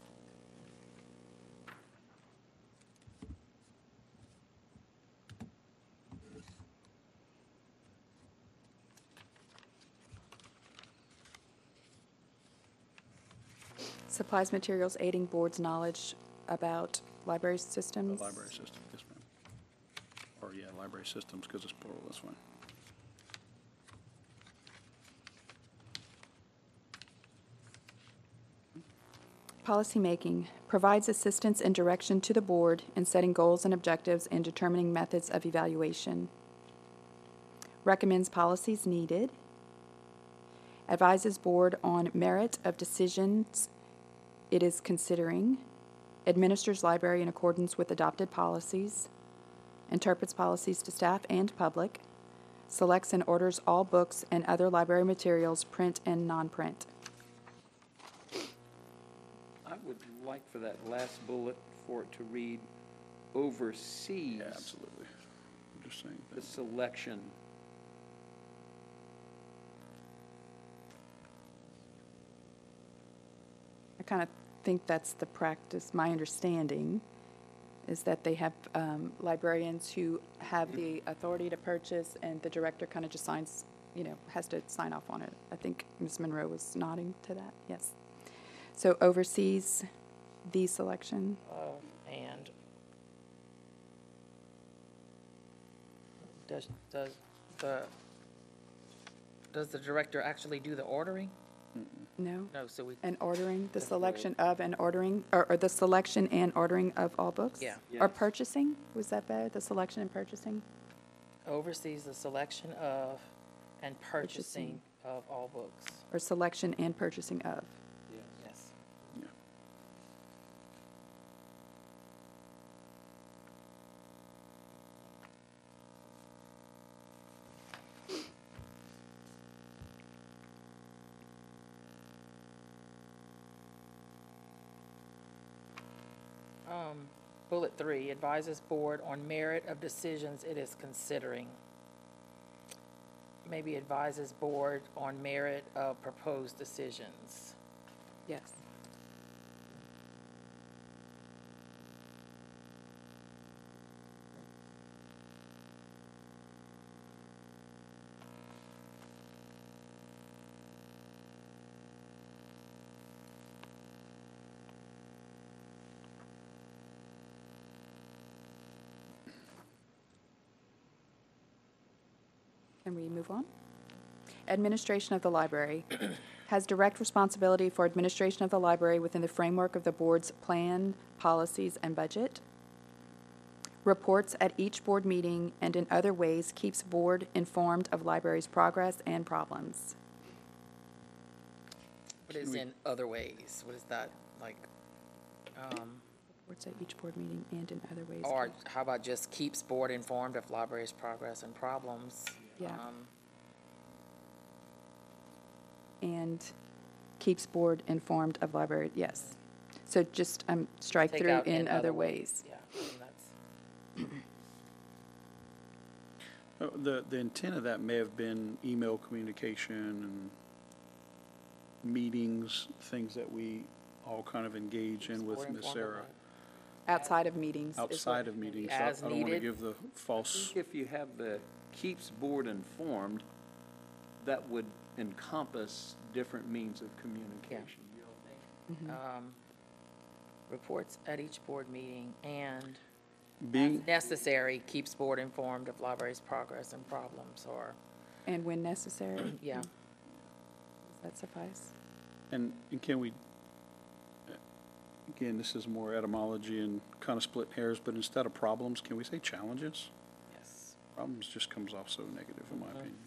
Supplies, materials aiding board's knowledge about library systems. The library system, yes, ma'am. Or, yeah, library systems, because it's plural, that's fine. Policymaking provides assistance and direction to the board in setting goals and objectives and determining methods of evaluation. Recommends policies needed. Advises board on merit of decisions it is considering. Administers library in accordance with adopted policies. Interprets policies to staff and public. Selects and orders all books and other library materials, print and non-print. I would like for that last bullet for it to read, oversees Yeah, absolutely. I'm just saying. the selection. I kind of think that's the practice. My understanding is that they have librarians who have the authority to purchase, and the director kind of just signs, has to sign off on it. I think Ms. Monroe was nodding to that, yes. So oversees the selection. And does the director actually do the ordering? No? No, so we, And ordering, the selection of and ordering, or the selection and ordering of all books? Yeah. Or purchasing? Was that better? The selection and purchasing? oversees the selection of and purchasing of all books. Or selection and purchasing of? Yes. Bullet 3, advises board on merit of decisions it is considering. Maybe advises board on merit of proposed decisions. Yes. Can we move on? Administration of the library has direct responsibility for administration of the library within the framework of the board's plan, policies, and budget. Reports at each board meeting and in other ways keeps board informed of library's progress and problems. What is in other ways? What is that, like? Reports at each board meeting and in other ways. Or how about just keeps board informed of library's progress and problems? Yeah. Um, And keeps board informed of library, yes. So just strike Take through out in other ways. Yeah, and that's, The intent of that may have been email communication and meetings, things that we all kind of engage in with board Ms. informed of Sarah. that. Outside of meetings. is what- Outside of meetings, I As don't want to needed. give the false, If you have the keeps board informed, that would encompass different means of communication. Reports at each board meeting and being, necessary keeps board informed of library's progress and problems, or, And when necessary, yeah. does that suffice? and can we, again, this is more etymology and kind of split hairs, but instead of problems, can we say challenges? Yes. Problems just comes off so negative, in my opinion.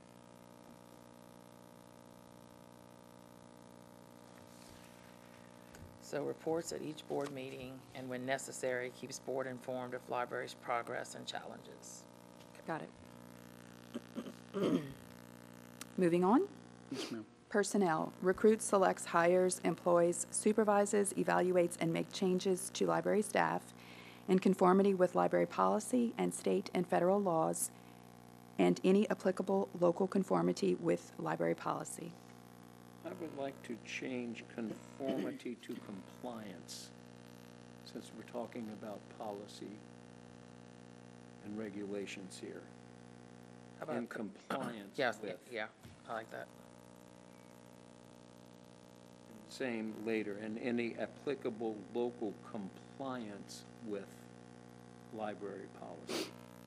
So reports at each board meeting and when necessary keeps board informed of library's progress and challenges. Got it. Moving on. Yes, ma'am. Personnel, recruits, selects, hires, employs, supervises, evaluates, and make changes to library staff in conformity with library policy and state and federal laws and any applicable local conformity with library policy. I would like to change conformity to compliance, since we're talking about policy and regulations here. How about In compliance Yes, with. yeah, I like that. Same later, and any applicable local compliance with library policy.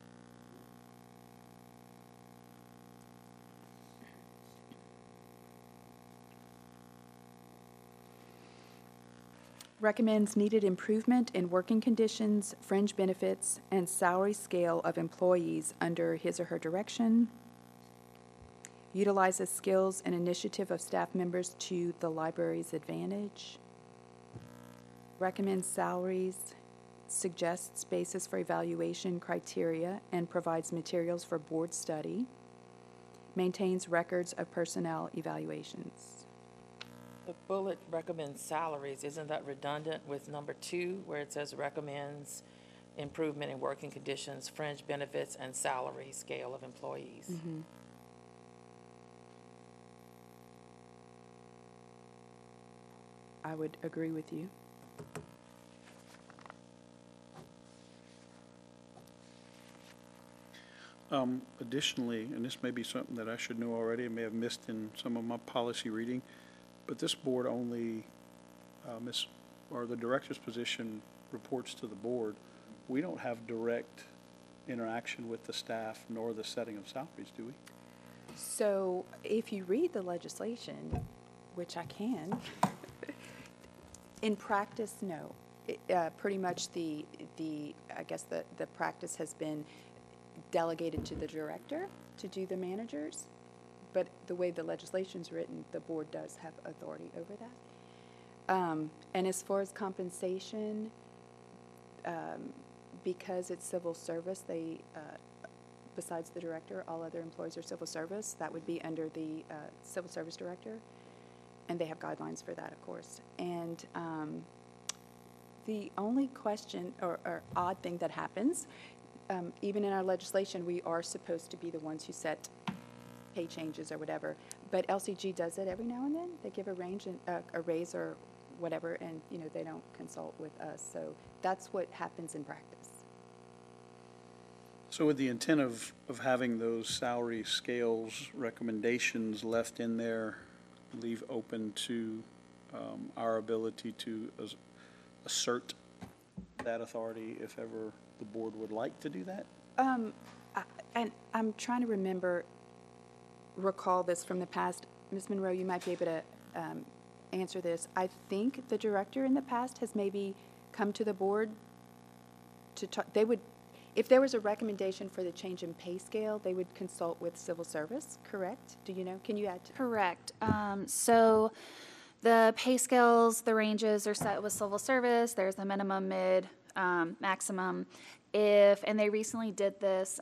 Recommends needed improvement in working conditions, fringe benefits, and salary scale of employees under his or her direction. Utilizes skills and initiative of staff members to the library's advantage. Recommends salaries, suggests basis for evaluation criteria, and provides materials for board study. Maintains records of personnel evaluations. The bullet recommends salaries, isn't that redundant with number 2, where it says recommends improvement in working conditions, fringe benefits, and salary scale of employees? I would agree with you. Additionally, and this may be something that I should know already, I may have missed in some of my policy reading, but this board only, the director's position reports to the board. We don't have direct interaction with the staff nor the setting of salaries, do we? So if you read the legislation, which I can, in practice, no. Pretty much I guess the practice has been delegated to the director to do the managers, but the way the legislation's written, the board does have authority over that. And as far as compensation, because it's civil service, they, besides the director, all other employees are civil service. That would be under the civil service director, and they have guidelines for that, of course. And the only question or odd thing that happens, even in our legislation, we are supposed to be the ones who set pay changes or whatever, but LCG does it every now and then. They give a range and a raise or whatever, and they don't consult with us. So that's what happens in practice. So with the intent of having those salary scales recommendations left in there, leave open to our ability to assert that authority if ever the board would like to do that? And I'm trying to recall this from the past. Ms. Monroe, you might be able to answer this. I think the director in the past has maybe come to the board to talk. They would, if there was a recommendation for the change in pay scale, they would consult with civil service, correct? Do you know? Can you add to Correct. So the pay scales, the ranges are set with civil service. There's a minimum, mid, maximum. And they recently did this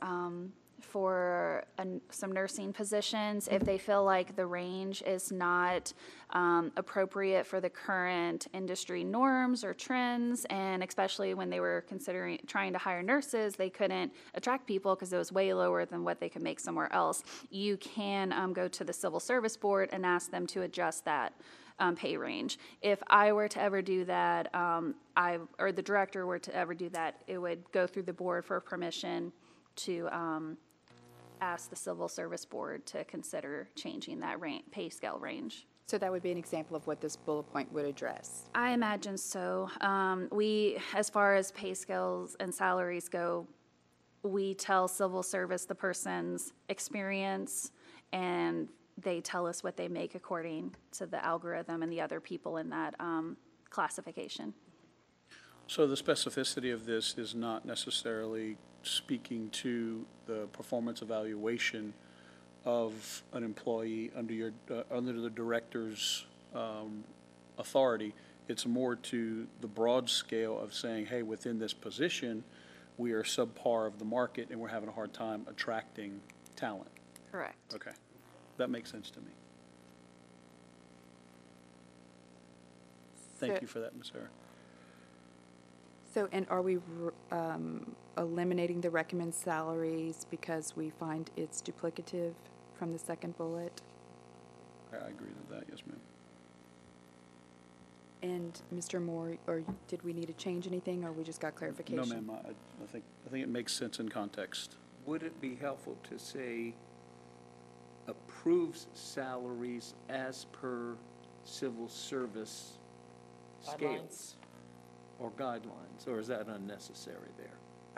for some nursing positions, if they feel like the range is not appropriate for the current industry norms or trends, and especially when they were trying to hire nurses, they couldn't attract people because it was way lower than what they could make somewhere else. You can go to the Civil Service Board and ask them to adjust that pay range. If I were to ever do that, or the director were to ever do that, it would go through the board for permission to ask the Civil Service Board to consider changing that pay scale range. So that would be an example of what this bullet point would address. I imagine so. As far as pay scales and salaries go, we tell civil service the person's experience, and they tell us what they make according to the algorithm and the other people in that classification. So the specificity of this is not necessarily speaking to the performance evaluation of an employee under the director's authority. It's more to the broad scale of saying, hey, within this position, we are subpar of the market and we're having a hard time attracting talent. Correct. Okay, that makes sense to me. Thank you for that, Ms. Sarah. So, and are we eliminating the recommend salaries because we find it's duplicative from the second bullet? I agree with that, yes, ma'am. And Mr. Moore, or did we need to change anything, or we just got clarification? No, ma'am, I think it makes sense in context. Would it be helpful to say approves salaries as per civil service scales? Or guidelines, or is that unnecessary there?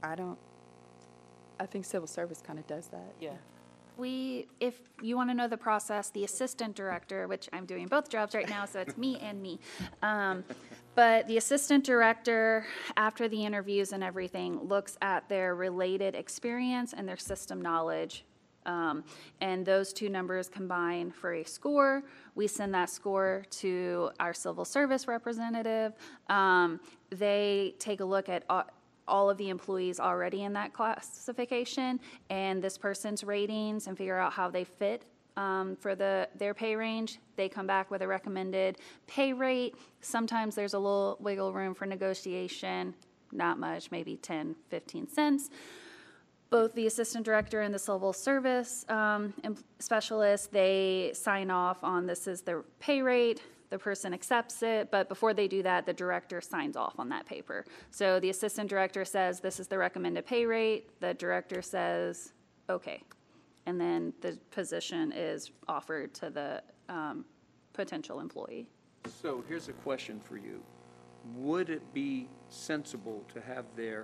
I think civil service kind of does that. Yeah. If you want to know the process, the assistant director, which I'm doing both jobs right now, so it's me and me. But the assistant director, after the interviews and everything, looks at their related experience and their system knowledge. And those two numbers combine for a score. We send that score to our civil service representative. They take a look at all of the employees already in that classification and this person's ratings and figure out how they fit for their pay range. They come back with a recommended pay rate. Sometimes there's a little wiggle room for negotiation, not much, maybe 10, 15 cents. Both the assistant director and the civil service specialist, they sign off on this is their pay rate. The person accepts it, but before they do that, the director signs off on that paper. So the assistant director says, this is the recommended pay rate. The director says, okay. And then the position is offered to the potential employee. So here's a question for you. Would it be sensible to have their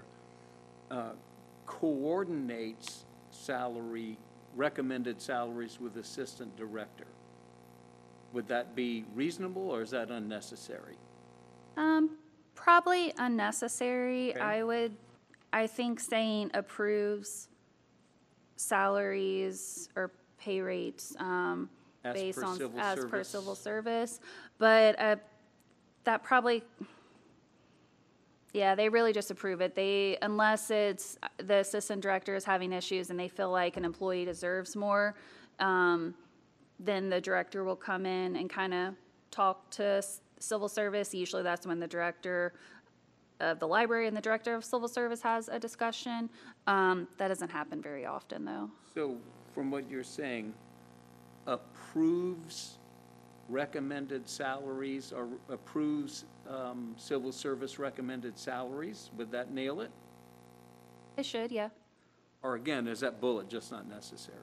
coordinates recommended salaries with assistant director? Would that be reasonable, or is that unnecessary? Probably unnecessary. Okay. I think saying approves salaries or pay rates based on, as per civil service. But that probably, yeah, they really just approve it. Unless it's the assistant director is having issues and they feel like an employee deserves more, then the director will come in and kind of talk to civil service. Usually that's when the director of the library and the director of civil service has a discussion. That doesn't happen very often, though. So from what you're saying, approves recommended salaries or approves civil service recommended salaries, would that nail it? It should, yeah. Or again, is that bullet just not necessary?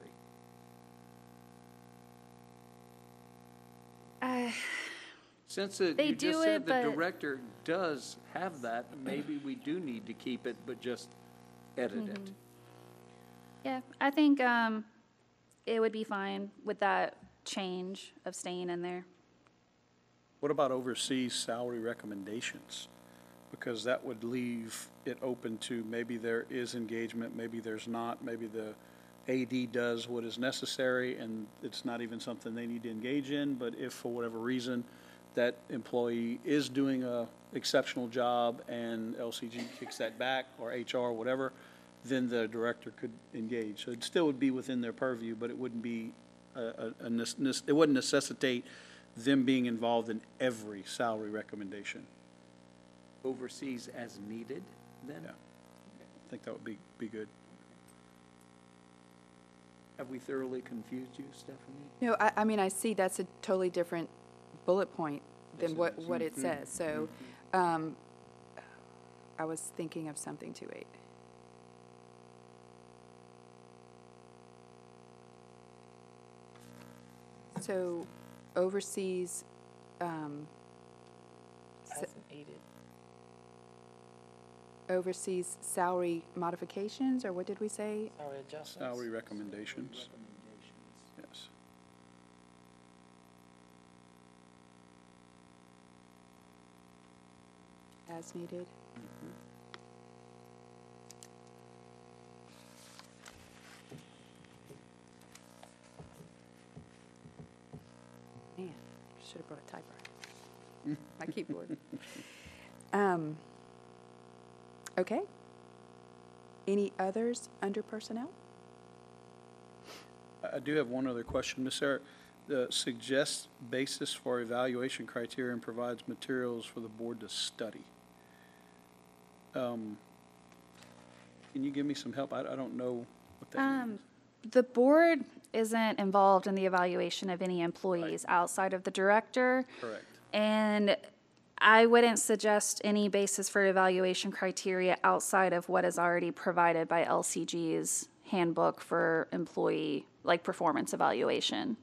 Since you just said the director does have that, maybe we do need to keep it, but just edit it. Yeah, I think it would be fine with that change of staying in there. What about overseas salary recommendations? Because that would leave it open to maybe there is engagement, maybe there's not, maybe the AD does what is necessary and it's not even something they need to engage in, but if for whatever reason that employee is doing a exceptional job and LCG kicks that back, or HR, whatever, then the director could engage. So it still would be within their purview, but it wouldn't be it wouldn't necessitate them being involved in every salary recommendation. Overseas as needed, then? Yeah. I think that would be good. Have we thoroughly confused you, Stephanie? No, I mean, I see that's a totally different bullet point than Yes, it what is. it says. So I was thinking of something to it. So overseas, overseas salary modifications, or what did we say? Salary adjustments. Salary recommendations, yes. As needed. Man, should have brought a typewriter. My keyboard. Okay. Any others under personnel? I do have one other question, Ms. Sarah. The suggests basis for evaluation criteria and provides materials for the board to study. Can you give me some help? I don't know what that means. The board isn't involved in the evaluation of any employees outside of the director. Correct. And I wouldn't suggest any basis for evaluation criteria outside of what is already provided by LCG's handbook for employee, like performance evaluation.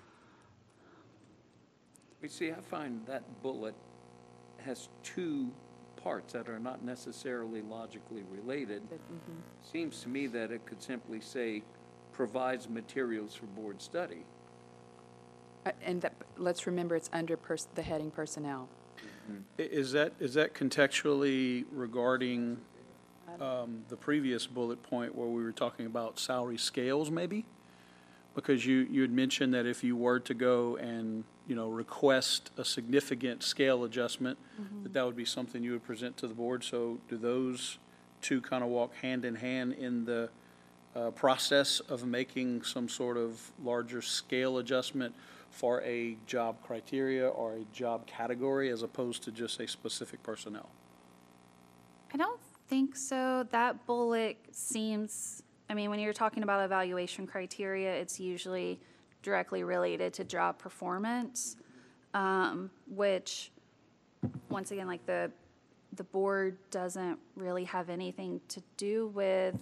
You see, I find that bullet has two parts that are not necessarily logically related. Seems to me that it could simply say, provides materials for board study. And that, let's remember, it's under the heading personnel. Is that contextually regarding the previous bullet point where we were talking about salary scales, maybe? Because you had mentioned that if you were to go and, request a significant scale adjustment, that would be something you would present to the board. So do those two kind of walk hand in hand in the process of making some sort of larger scale adjustment for a job criteria or a job category as opposed to just a specific personnel? I don't think so. That bullet seems, when you're talking about evaluation criteria, it's usually directly related to job performance, which, once again, like the board doesn't really have anything to do with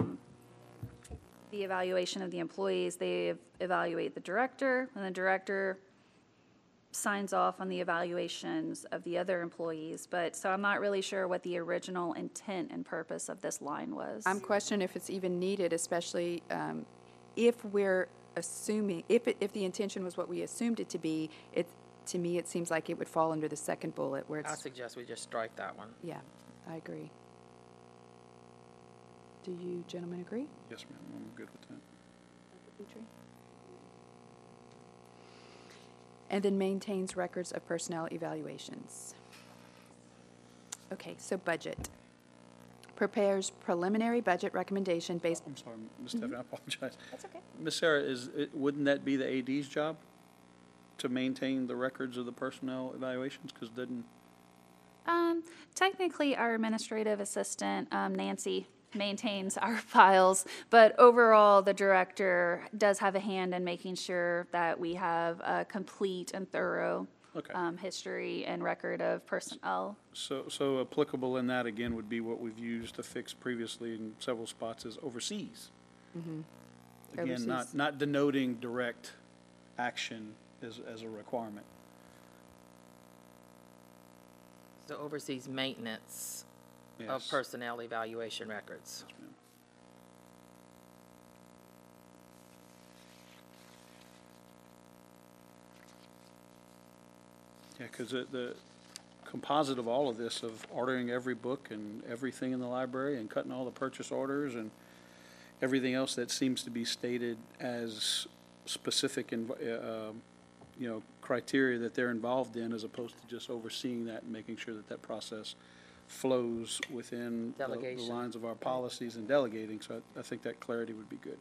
the evaluation of the employees. They evaluate the director, and the director signs off on the evaluations of the other employees. So I'm not really sure what the original intent and purpose of this line was. I'm questioning if it's even needed, especially if we're assuming, if the intention was what we assumed it to be, to me, it seems like it would fall under the second bullet where I it's, suggest we just strike that one. yeah, I agree. Do you gentlemen agree? Yes, ma'am, I'm good with that. And then maintains records of personnel evaluations. Okay, so budget. Prepares preliminary budget recommendation based. I'm sorry, Ms. Stephanie, I apologize. That's okay. Ms. Sarah, wouldn't that be the AD's job to maintain the records of the personnel evaluations? Because Technically, our administrative assistant, Nancy, maintains our files, but overall, the director does have a hand in making sure that we have a complete and thorough Okay. history and record of personnel. So applicable in that, again, would be what we've used to fix previously in several spots is overseas. Again, Overseas. not denoting direct action as a requirement. So oversees maintenance of Yes. personnel evaluation records. Yeah, because the composite of all of this, of ordering every book and everything in the library and cutting all the purchase orders and everything else that seems to be stated as specific, criteria that they're involved in, as opposed to just overseeing that and making sure that process flows within the Delegation. lines of our policies and delegating. So I think that clarity would be good.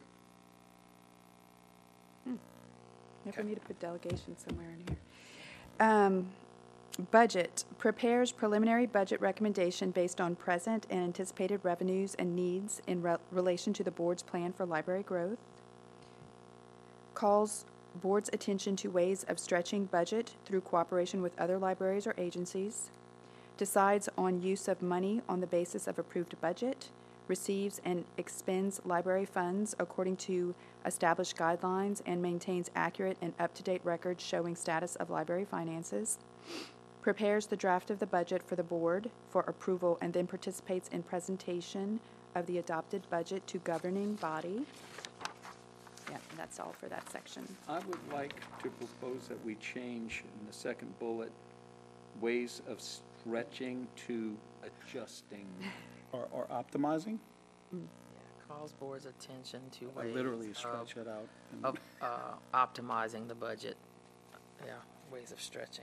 If we need to put delegation somewhere in here. Budget, prepares preliminary budget recommendation based on present and anticipated revenues and needs in relation to the board's plan for library growth. Calls board's attention to ways of stretching budget through cooperation with other libraries or agencies. Decides on use of money on the basis of approved budget. Receives and expends library funds according to established guidelines and maintains accurate and up-to-date records showing status of library finances. Prepares the draft of the budget for the board for approval and then participates in presentation of the adopted budget to governing body. Yeah, and that's all for that section. I would like to propose that we change in the second bullet, ways of stretching to adjusting. Or optimizing? Calls board's attention to I ways literally stretch it out. and- of optimizing the budget. Yeah, ways of stretching.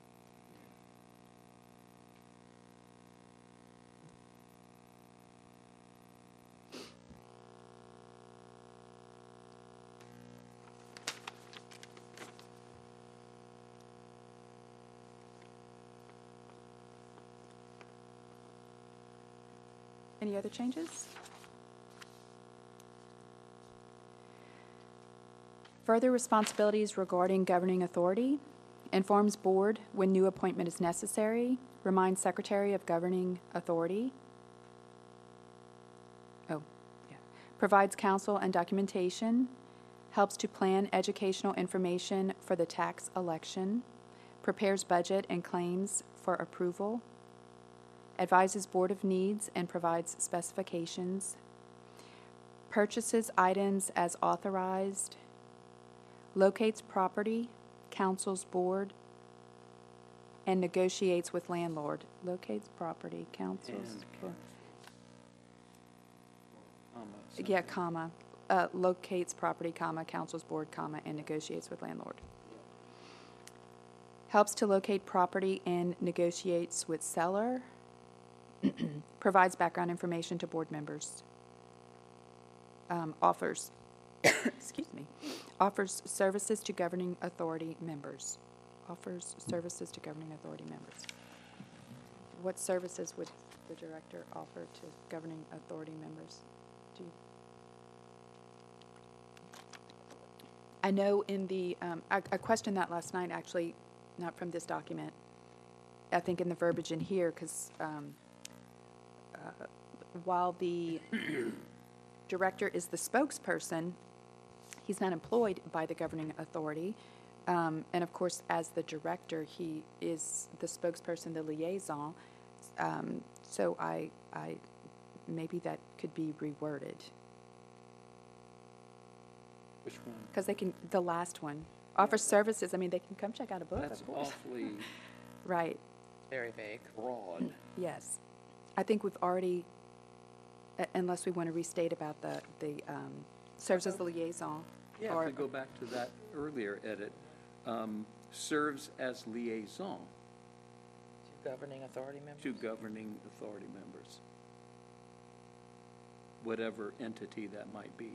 Any other changes? Further responsibilities regarding governing authority. Informs board when new appointment is necessary. Reminds secretary of governing authority. Oh, yeah. Provides counsel and documentation. Helps to plan educational information for the tax election. Prepares budget and claims for approval. Advises board of needs and provides specifications. Purchases items as authorized. Locates property, counsels board, and negotiates with landlord. Locates property, counsels. And Yeah, comma. Locates property, comma, counsels board, comma, and negotiates with landlord. Helps to locate property and negotiates with seller. Provides background information to board members. Offers, excuse me, offers services to governing authority members. Offers services to governing authority members. What services would the director offer to governing authority members? Do you? I know in the, I questioned that last night, actually, not from this document. I think in the verbiage in here, because while the director is the spokesperson, he's not employed by the governing authority. And of course, as the director, he is the spokesperson, the liaison. So I maybe that could be reworded. Which one? Because they can, the last one, offer services, I mean, they can come check out a book, That's of course. awfully Right, Very vague. broad. yes. I think we've already, unless we want to restate about the serves as the liaison. Yeah, or- if we go back to that earlier edit, serves as liaison Governing authority members? to governing authority members, whatever entity that might be.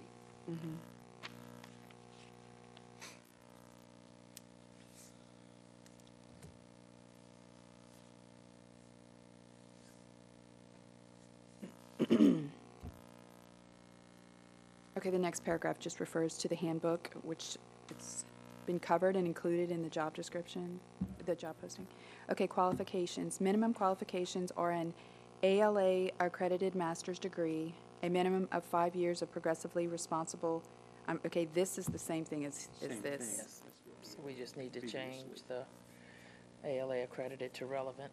Okay, the next paragraph just refers to the handbook, which it's been covered and included in the job description, the job posting. Okay, qualifications. Minimum qualifications are an ALA accredited master's degree, a minimum of 5 years of progressively responsible, okay, this is the same thing as Same this. thing. So we just need to Previously. change the ALA accredited to relevant.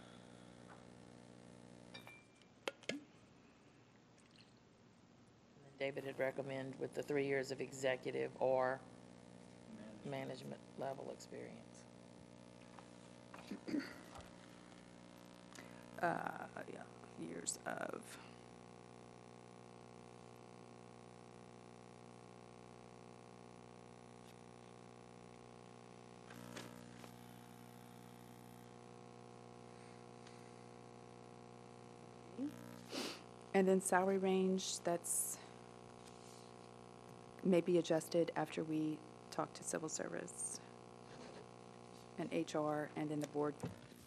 And then David had recommend with the 3 years of executive or management level experience. Yeah, years of. And then salary range, that's may be adjusted after we talk to civil service and HR and then the board.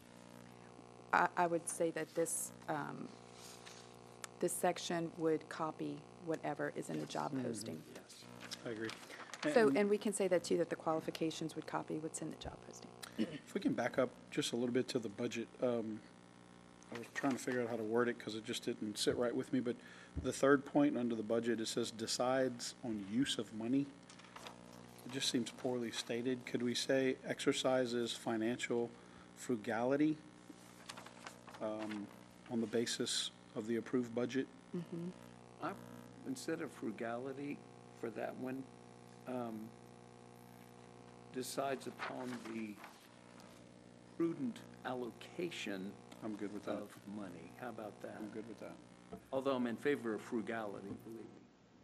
I would say that this, this section would copy whatever is in the job posting. Yes, I agree. So, and we can say that too, that the qualifications would copy what's in the job posting. If we can back up just a little bit to the budget, I was trying to figure out how to word it because it just didn't sit right with me, but the third point under the budget, it says decides on use of money. It just seems poorly stated. Could we say exercises financial frugality on the basis of the approved budget? Instead of frugality for that one, decides upon the prudent allocation I'm good with that. of money. How about that? I'm good with that. Although I'm in favor of frugality, believe me.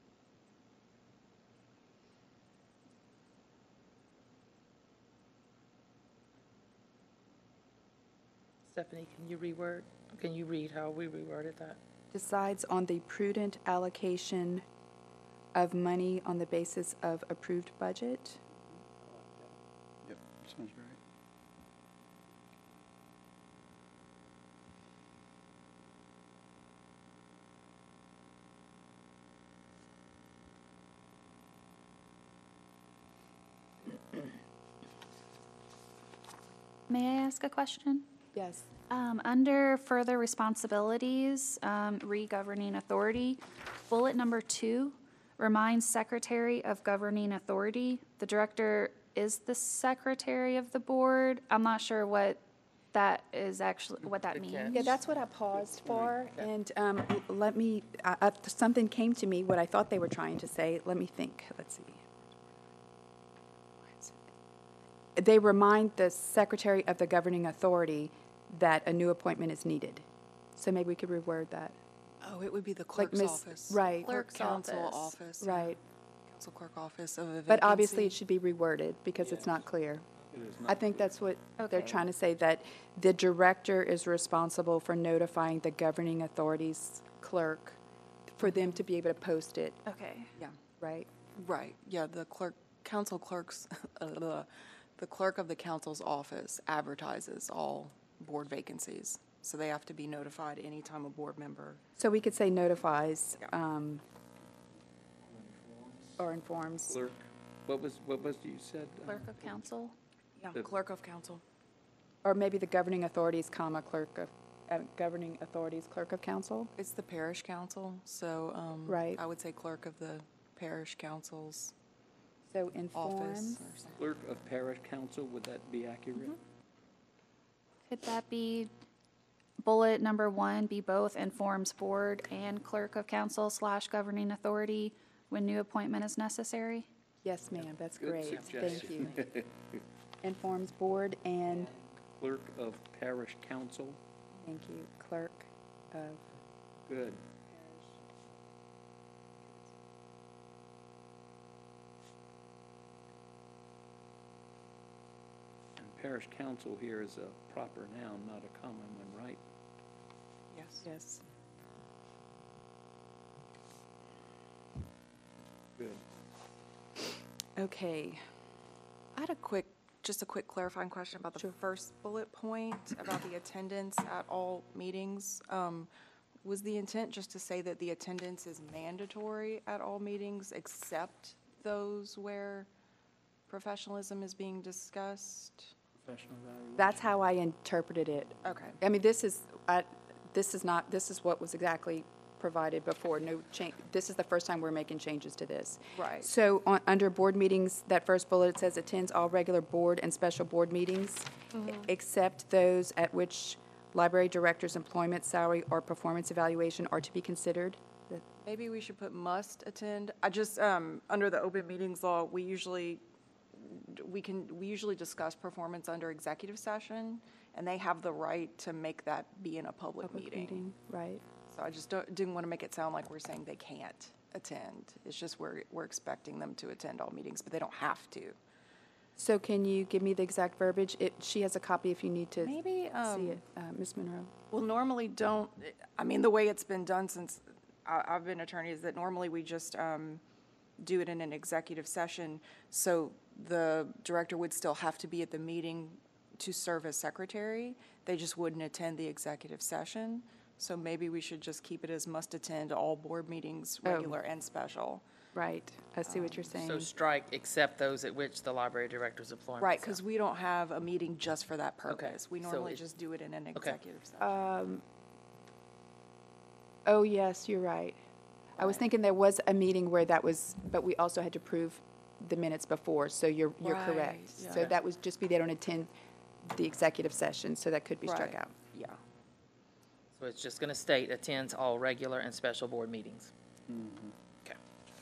Stephanie, can you read how we reworded that? Decides on the prudent allocation of money on the basis of approved budget. Yep, sounds right. May I ask a question? Yes. Under further responsibilities, re-governing authority, bullet number 2 reminds Secretary of Governing Authority. The director is the secretary of the board. I'm not sure what that is actually, what that means. Yeah, that's what I paused for, and let me, something came to me, what I thought they were trying to say. Let me think. Let's see. They remind the Secretary of the Governing Authority that a new appointment is needed. So maybe we could reword that. Oh, it would be the clerk's Miss- office. right. Clerk Clerk's counsel office. office. yeah. Right. Council clerk office of a vacancy. But obviously, it should be reworded because it's not clear. I think that's what they're Okay. trying to say, that the director is responsible for notifying the governing authority's clerk for them to be able to post it, Okay. Yeah, right? right. Yeah, the clerk, council clerks, the clerk of the council's office advertises all board vacancies. So they have to be notified anytime a board member. So we could say notifies, Yeah. or informs. Clerk, what was you said? Clerk of council? Yeah, The- clerk of council. Or maybe the governing authorities, comma, clerk of, governing authorities, clerk of council? It's the parish council, so, Right. I would say clerk of the parish council's So office. informs. or something. Clerk of Parish Council, would that be accurate? Could that be bullet number 1 be both informs board and clerk of council / governing authority when new appointment is necessary? Yes, ma'am, that's Good great. Thank suggestion. you. Informs board and, Clerk of Parish Council, thank you, clerk of. good. And Parish Council here is a proper noun, not a common one, right? Yes. Yes. Good. Okay. I had just a quick clarifying question about the first bullet point about the attendance at all meetings. Was the intent just to say that the attendance is mandatory at all meetings except those where professionalism is being discussed? Professional value. That's how I interpreted it. Okay. I mean, this is what was exactly provided before, no change. This is the first time we're making changes to this. Right. So under board meetings, that first bullet, it says attends all regular board and special board meetings, except those at which library director's employment, salary, or performance evaluation are to be considered. Maybe we should put must attend. I just, under the open meetings law, we usually discuss performance under executive session, and they have the right to make that be in a public meeting. Right. So I just didn't want to make it sound like we're saying they can't attend. It's just we're expecting them to attend all meetings, but they don't have to. So can you give me the exact verbiage? She has a copy if you need to Maybe, see it, Ms. Monroe. well, normally the way it's been done since I've been attorney is that normally we just do it in an executive session. So the director would still have to be at the meeting to serve as secretary. They just wouldn't attend the executive session. So maybe we should just keep it as must attend all board meetings, regular and special. Right. I see what you're saying. So strike except those at which the library director's employment. Right, because we don't have a meeting just for that purpose. We so normally it- just do it in an Okay. executive session. Oh, yes, you're right. I was thinking there was a meeting where that was, but we also had to prove the minutes before, so you're correct. Right, So yeah. that would just be they don't attend the executive session, so that could be struck Right. out. Yeah. So it's just going to state attends all regular and special board meetings. Okay.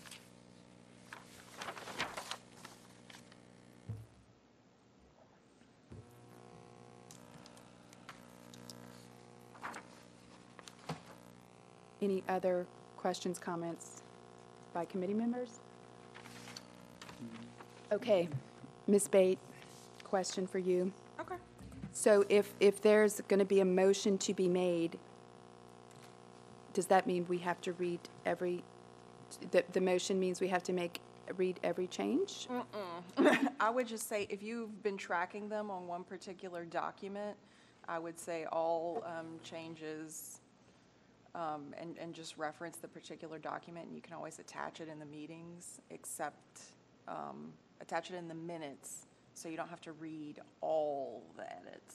Any other questions, comments by committee members? Okay, Ms. Bate, question for you. Okay. So if there's going to be a motion to be made, does that mean we have to read the motion means we have to read every change? I would just say, if you've been tracking them on one particular document, I would say all changes, and just reference the particular document, and you can always attach it in the meetings, except attach it in the minutes, so you don't have to read all the edits.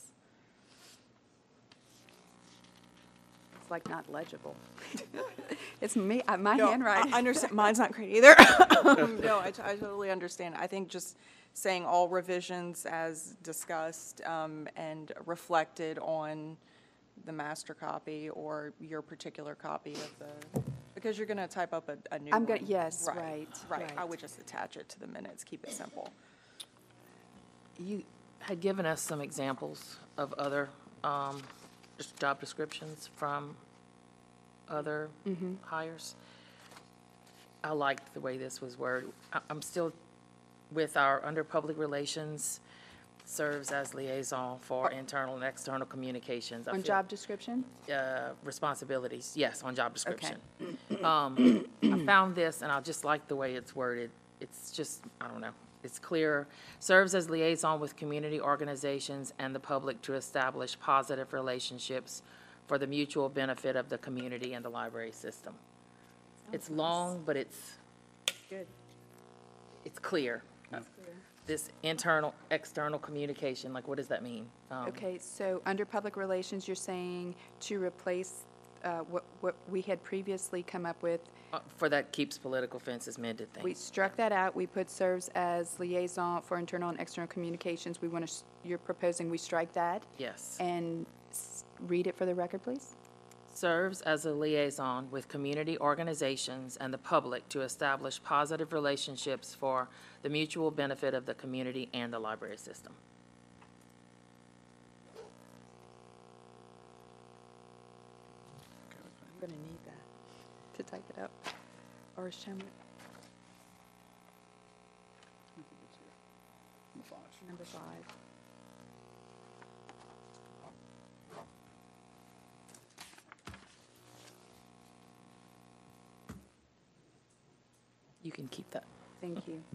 It's like not legible. It's me, my No, handwriting. I understand, mine's not great either. No, I totally understand. I think just saying all revisions as discussed, and reflected on the master copy or your particular copy of the, because you're gonna type up a new one. I'm gonna, yes, right. Right, I would just attach it to the minutes, keep it simple. You had given us some examples of other just job descriptions from other hires. I liked the way this was worded. I'm still with our, under public relations, serves as liaison for internal and external communications. I On feel- job description? responsibilities, yes, on job description. I found this, and I just like the way it's worded. It's just, I don't know, it's clear. Serves as liaison with community organizations and the public to establish positive relationships for the mutual benefit of the community and the library system. It's long, but it's Good. clear. This internal, external communication, like, what does that mean? Okay, so under public relations, you're saying to replace what we had previously come up with. For that keeps political fences mended thing. We struck that out. We put serves as liaison for internal and external communications. We want to, you're proposing we strike that? Yes. And read it for the record, please? Serves as a liaison with community organizations and the public to establish positive relationships for the mutual benefit of the community and the library system. I'm going to need that to type it up. Or show me. Number 5. You can keep that. Thank you.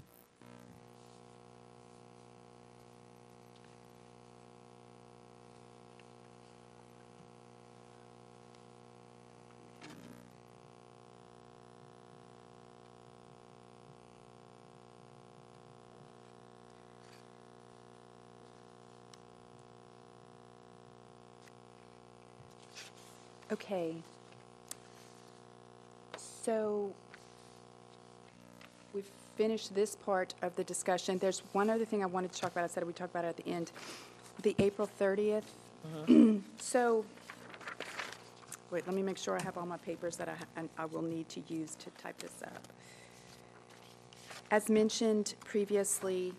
Okay. So we've finished this part of the discussion. There's one other thing I wanted to talk about. I said we talked about it at the end. The April 30th. So, wait, let me make sure I have all my papers that I will need to use to type this up. As mentioned previously,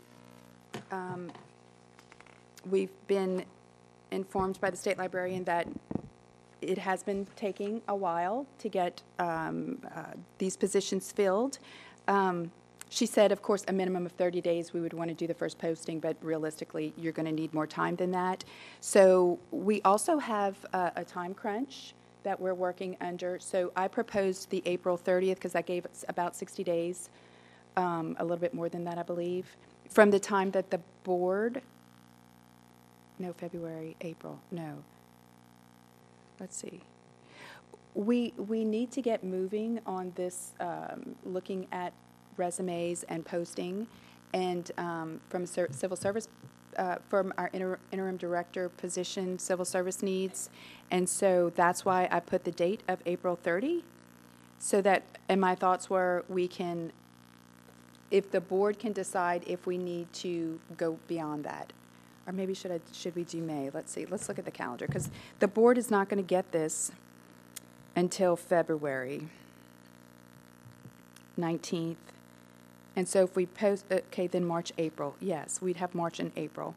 we've been informed by the state librarian that it has been taking a while to get these positions filled. She said, of course, a minimum of 30 days we would want to do the first posting, but realistically, you're going to need more time than that. So we also have a time crunch that we're working under. So I proposed the April 30th because that gave us about 60 days, a little bit more than that, I believe, from the time that the board, no, February, April, no. Let's see. We need to get moving on this, looking at resumes and posting, and from civil service, from our interim director position, civil service needs, and so that's why I put the date of April 30, so that, and my thoughts were we can, if the board can decide if we need to go beyond that. Or maybe should we do May? Let's see. Let's look at the calendar, because the board is not going to get this until February 19th. And so if we post, okay, then March, April. Yes, we'd have March and April.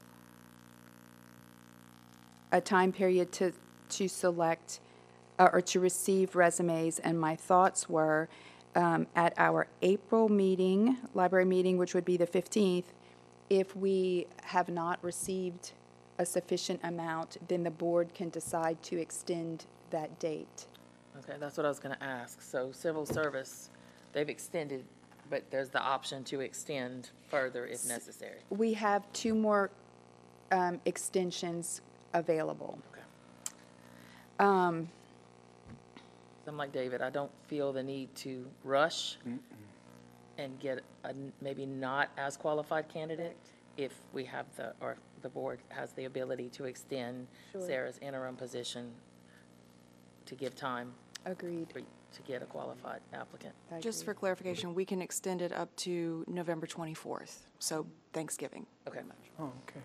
A time period to select or to receive resumes. And my thoughts were at our April meeting, library meeting, which would be the 15th, if we have not received a sufficient amount, then the board can decide to extend that date. Okay, that's what I was going to ask. So civil service, they've extended, but there's the option to extend further if necessary. We have 2 more extensions available. Okay. I'm like David, I don't feel the need to rush and get a maybe not as qualified candidate if we have or the board has the ability to extend Sure. Sarah's interim position to give time Agreed. to get a qualified applicant. I Just agree. for clarification, we can extend it up to November 24th, so Thanksgiving. Okay. Oh, okay.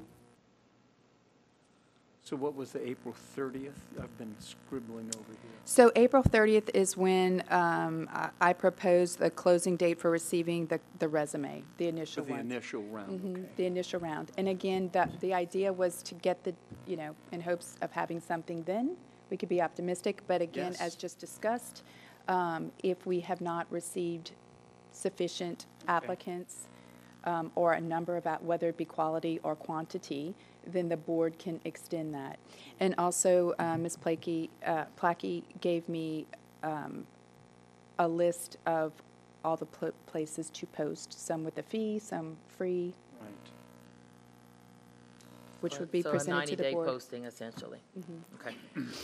So what was the April 30th? I've been scribbling over here. So April 30th is when I proposed the closing date for receiving the resume, the For initial the one. initial round, Mhm, okay. the initial round. And again, the idea was to get in hopes of having something then. We could be optimistic, but again, Yes. as just discussed, if we have not received sufficient applicants, or a number about whether it be quality or quantity, then the board can extend that. And also, Ms. Plackey gave me a list of all the places to post, some with a fee, some free, Right. which would be presented to the So a 90-day board. posting, essentially. Okay.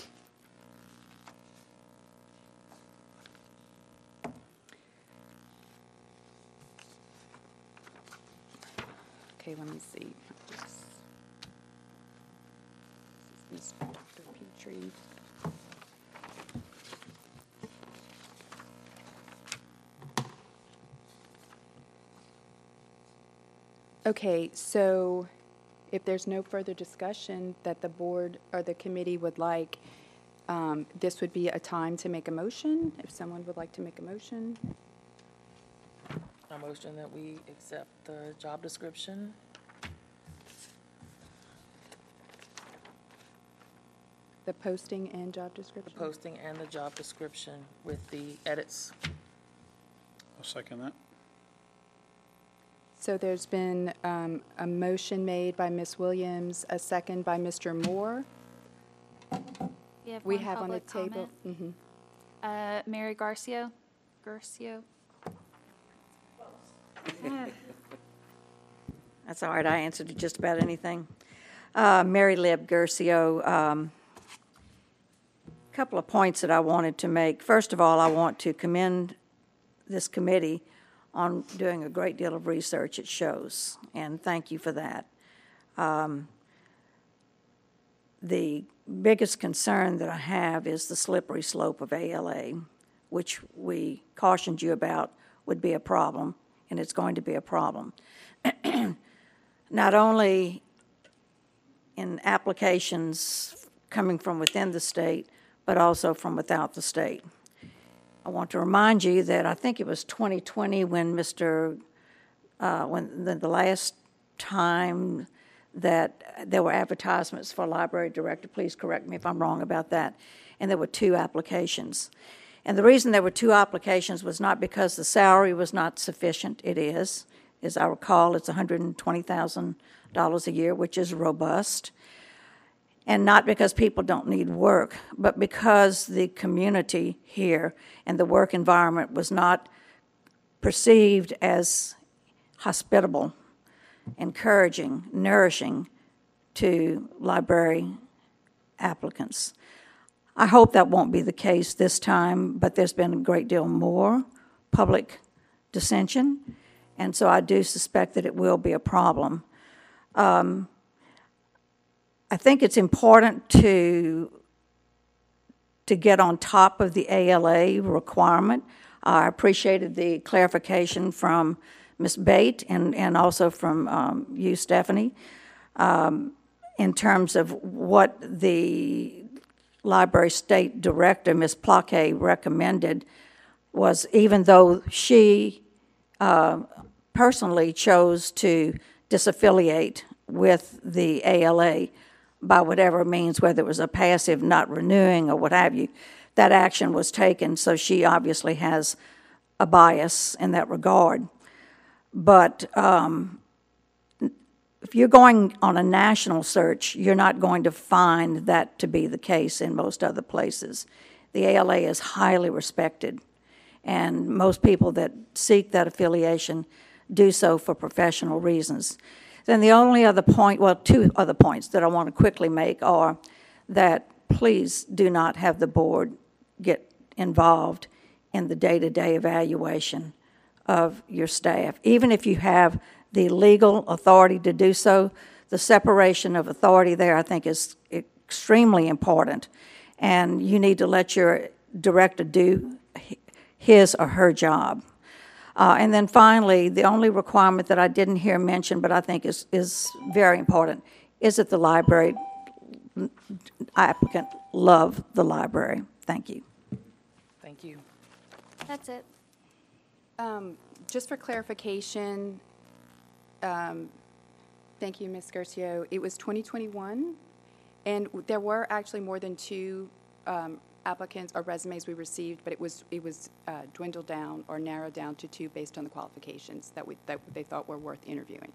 Okay, let me see. This is Dr. Petrie. Okay, so if there's no further discussion that the board or the committee would like, this would be a time to make a motion, if someone would like to make a motion. A motion that we accept the job description. The posting and job The description. posting and the job description with the edits. I'll second that. So there's been a motion made by Ms. Williams, a second by Mr. Moore. We one have on the public table. comment. Mhm. Mary Garcio. Garcio. That's all right, I answered to just about anything. Mary Lib Gercio, couple of points that I wanted to make. First of all, I want to commend this committee on doing a great deal of research, it shows, and thank you for that. The biggest concern that I have is the slippery slope of ALA, which we cautioned you about would be a problem, and it's going to be a problem. Not only in applications coming from within the state, but also from without the state. I want to remind you that I think it was 2020 when when the last time that there were advertisements for library director, please correct me if I'm wrong about that, and there were 2 applications. And the reason there were 2 applications was not because the salary was not sufficient, it is. As I recall, it's $120,000 a year, which is robust. And not because people don't need work, but because the community here and the work environment was not perceived as hospitable, encouraging, nourishing to library applicants. I hope that won't be the case this time, but there's been a great deal more public dissension, and so I do suspect that it will be a problem. I think it's important to get on top of the ALA requirement. I appreciated the clarification from Ms. Bate and also from you, Stephanie, in terms of what the library state director, Ms. Plaquet, recommended was, even though she personally chose to disaffiliate with the ALA by whatever means, whether it was a passive not renewing or what have you, that action was taken, so she obviously has a bias in that regard. But if you're going on a national search, you're not going to find that to be the case in most other places. The ALA is highly respected, and most people that seek that affiliation do so for professional reasons. Then the only other point, well, 2 other points that I want to quickly make are that please do not have the board get involved in the day-to-day evaluation of your staff. Even if you have the legal authority to do so, the separation of authority there, I think, is extremely important. and you need to let your director do his or her job. And then finally, the only requirement that I didn't hear mentioned, but I think is very important, is that the library applicant love the library. Thank you. Thank you. That's it. Just for clarification, thank you, Ms. Gercio. It was 2021, and there were actually more than 2 applicants or resumes we received, but it was dwindled down or narrowed down to 2 based on the qualifications that they thought were worth interviewing.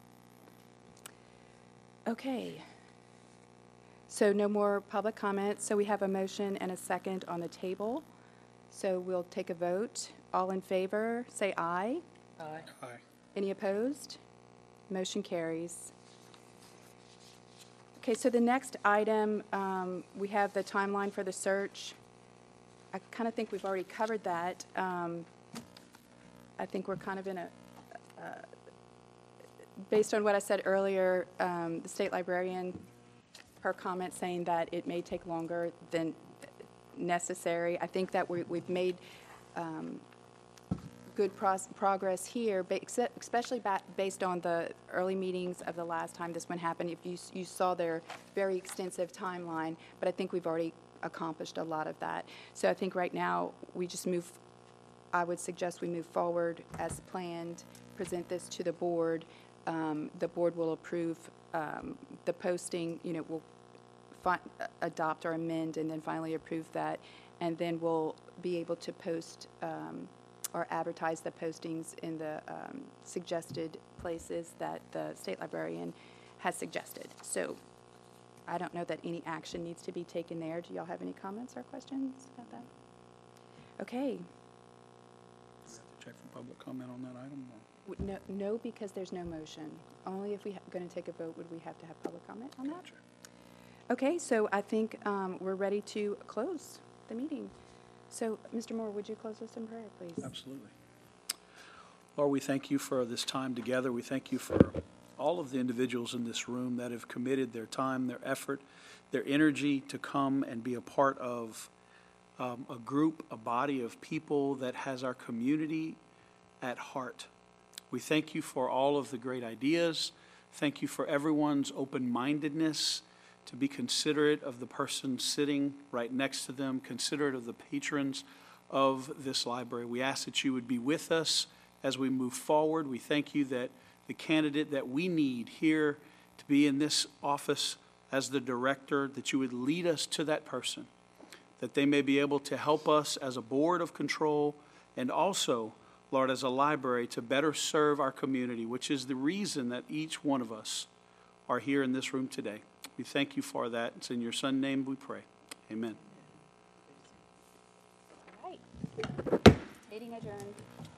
Okay. So no more public comments. So we have a motion and a second on the table. So we'll take a vote. All in favor, say aye. Aye. Aye. Any opposed? Motion carries. Okay, so the next item, we have the timeline for the search. I kind of think we've already covered that. I think we're kind of in a, based on what I said earlier, the state librarian, her comment saying that it may take longer than necessary. I think that we've made good progress here, especially based on the early meetings of the last time this one happened. If you saw their very extensive timeline, but I think we've already accomplished a lot of that. So I think right now we just I would suggest we move forward as planned, present this to the board. The board will approve the posting, we'll adopt or amend and then finally approve that. And then we'll be able to post or advertise the postings in the suggested places that the state librarian has suggested. So I don't know that any action needs to be taken there. Do y'all have any comments or questions about that? Okay. Check for public comment on that item? Or? No, because there's no motion. Only if we're going to take a vote would we have to have public comment on that. Gotcha. Okay, so I think we're ready to close the meeting. So, Mr. Moore, would you close us in prayer, please? Absolutely. Lord, we thank you for this time together. We thank you for all of the individuals in this room that have committed their time, their effort, their energy to come and be a part of a group, a body of people that has our community at heart. We thank you for all of the great ideas. Thank you for everyone's open-mindedness to be considerate of the person sitting right next to them, considerate of the patrons of this library. We ask that you would be with us as we move forward. We thank you that the candidate that we need here to be in this office as the director, that you would lead us to that person, that they may be able to help us as a board of control and also, Lord, as a library to better serve our community, which is the reason that each one of us are here in this room today. We thank you for that. It's in your Son's name we pray. Amen. All right. Meeting adjourned.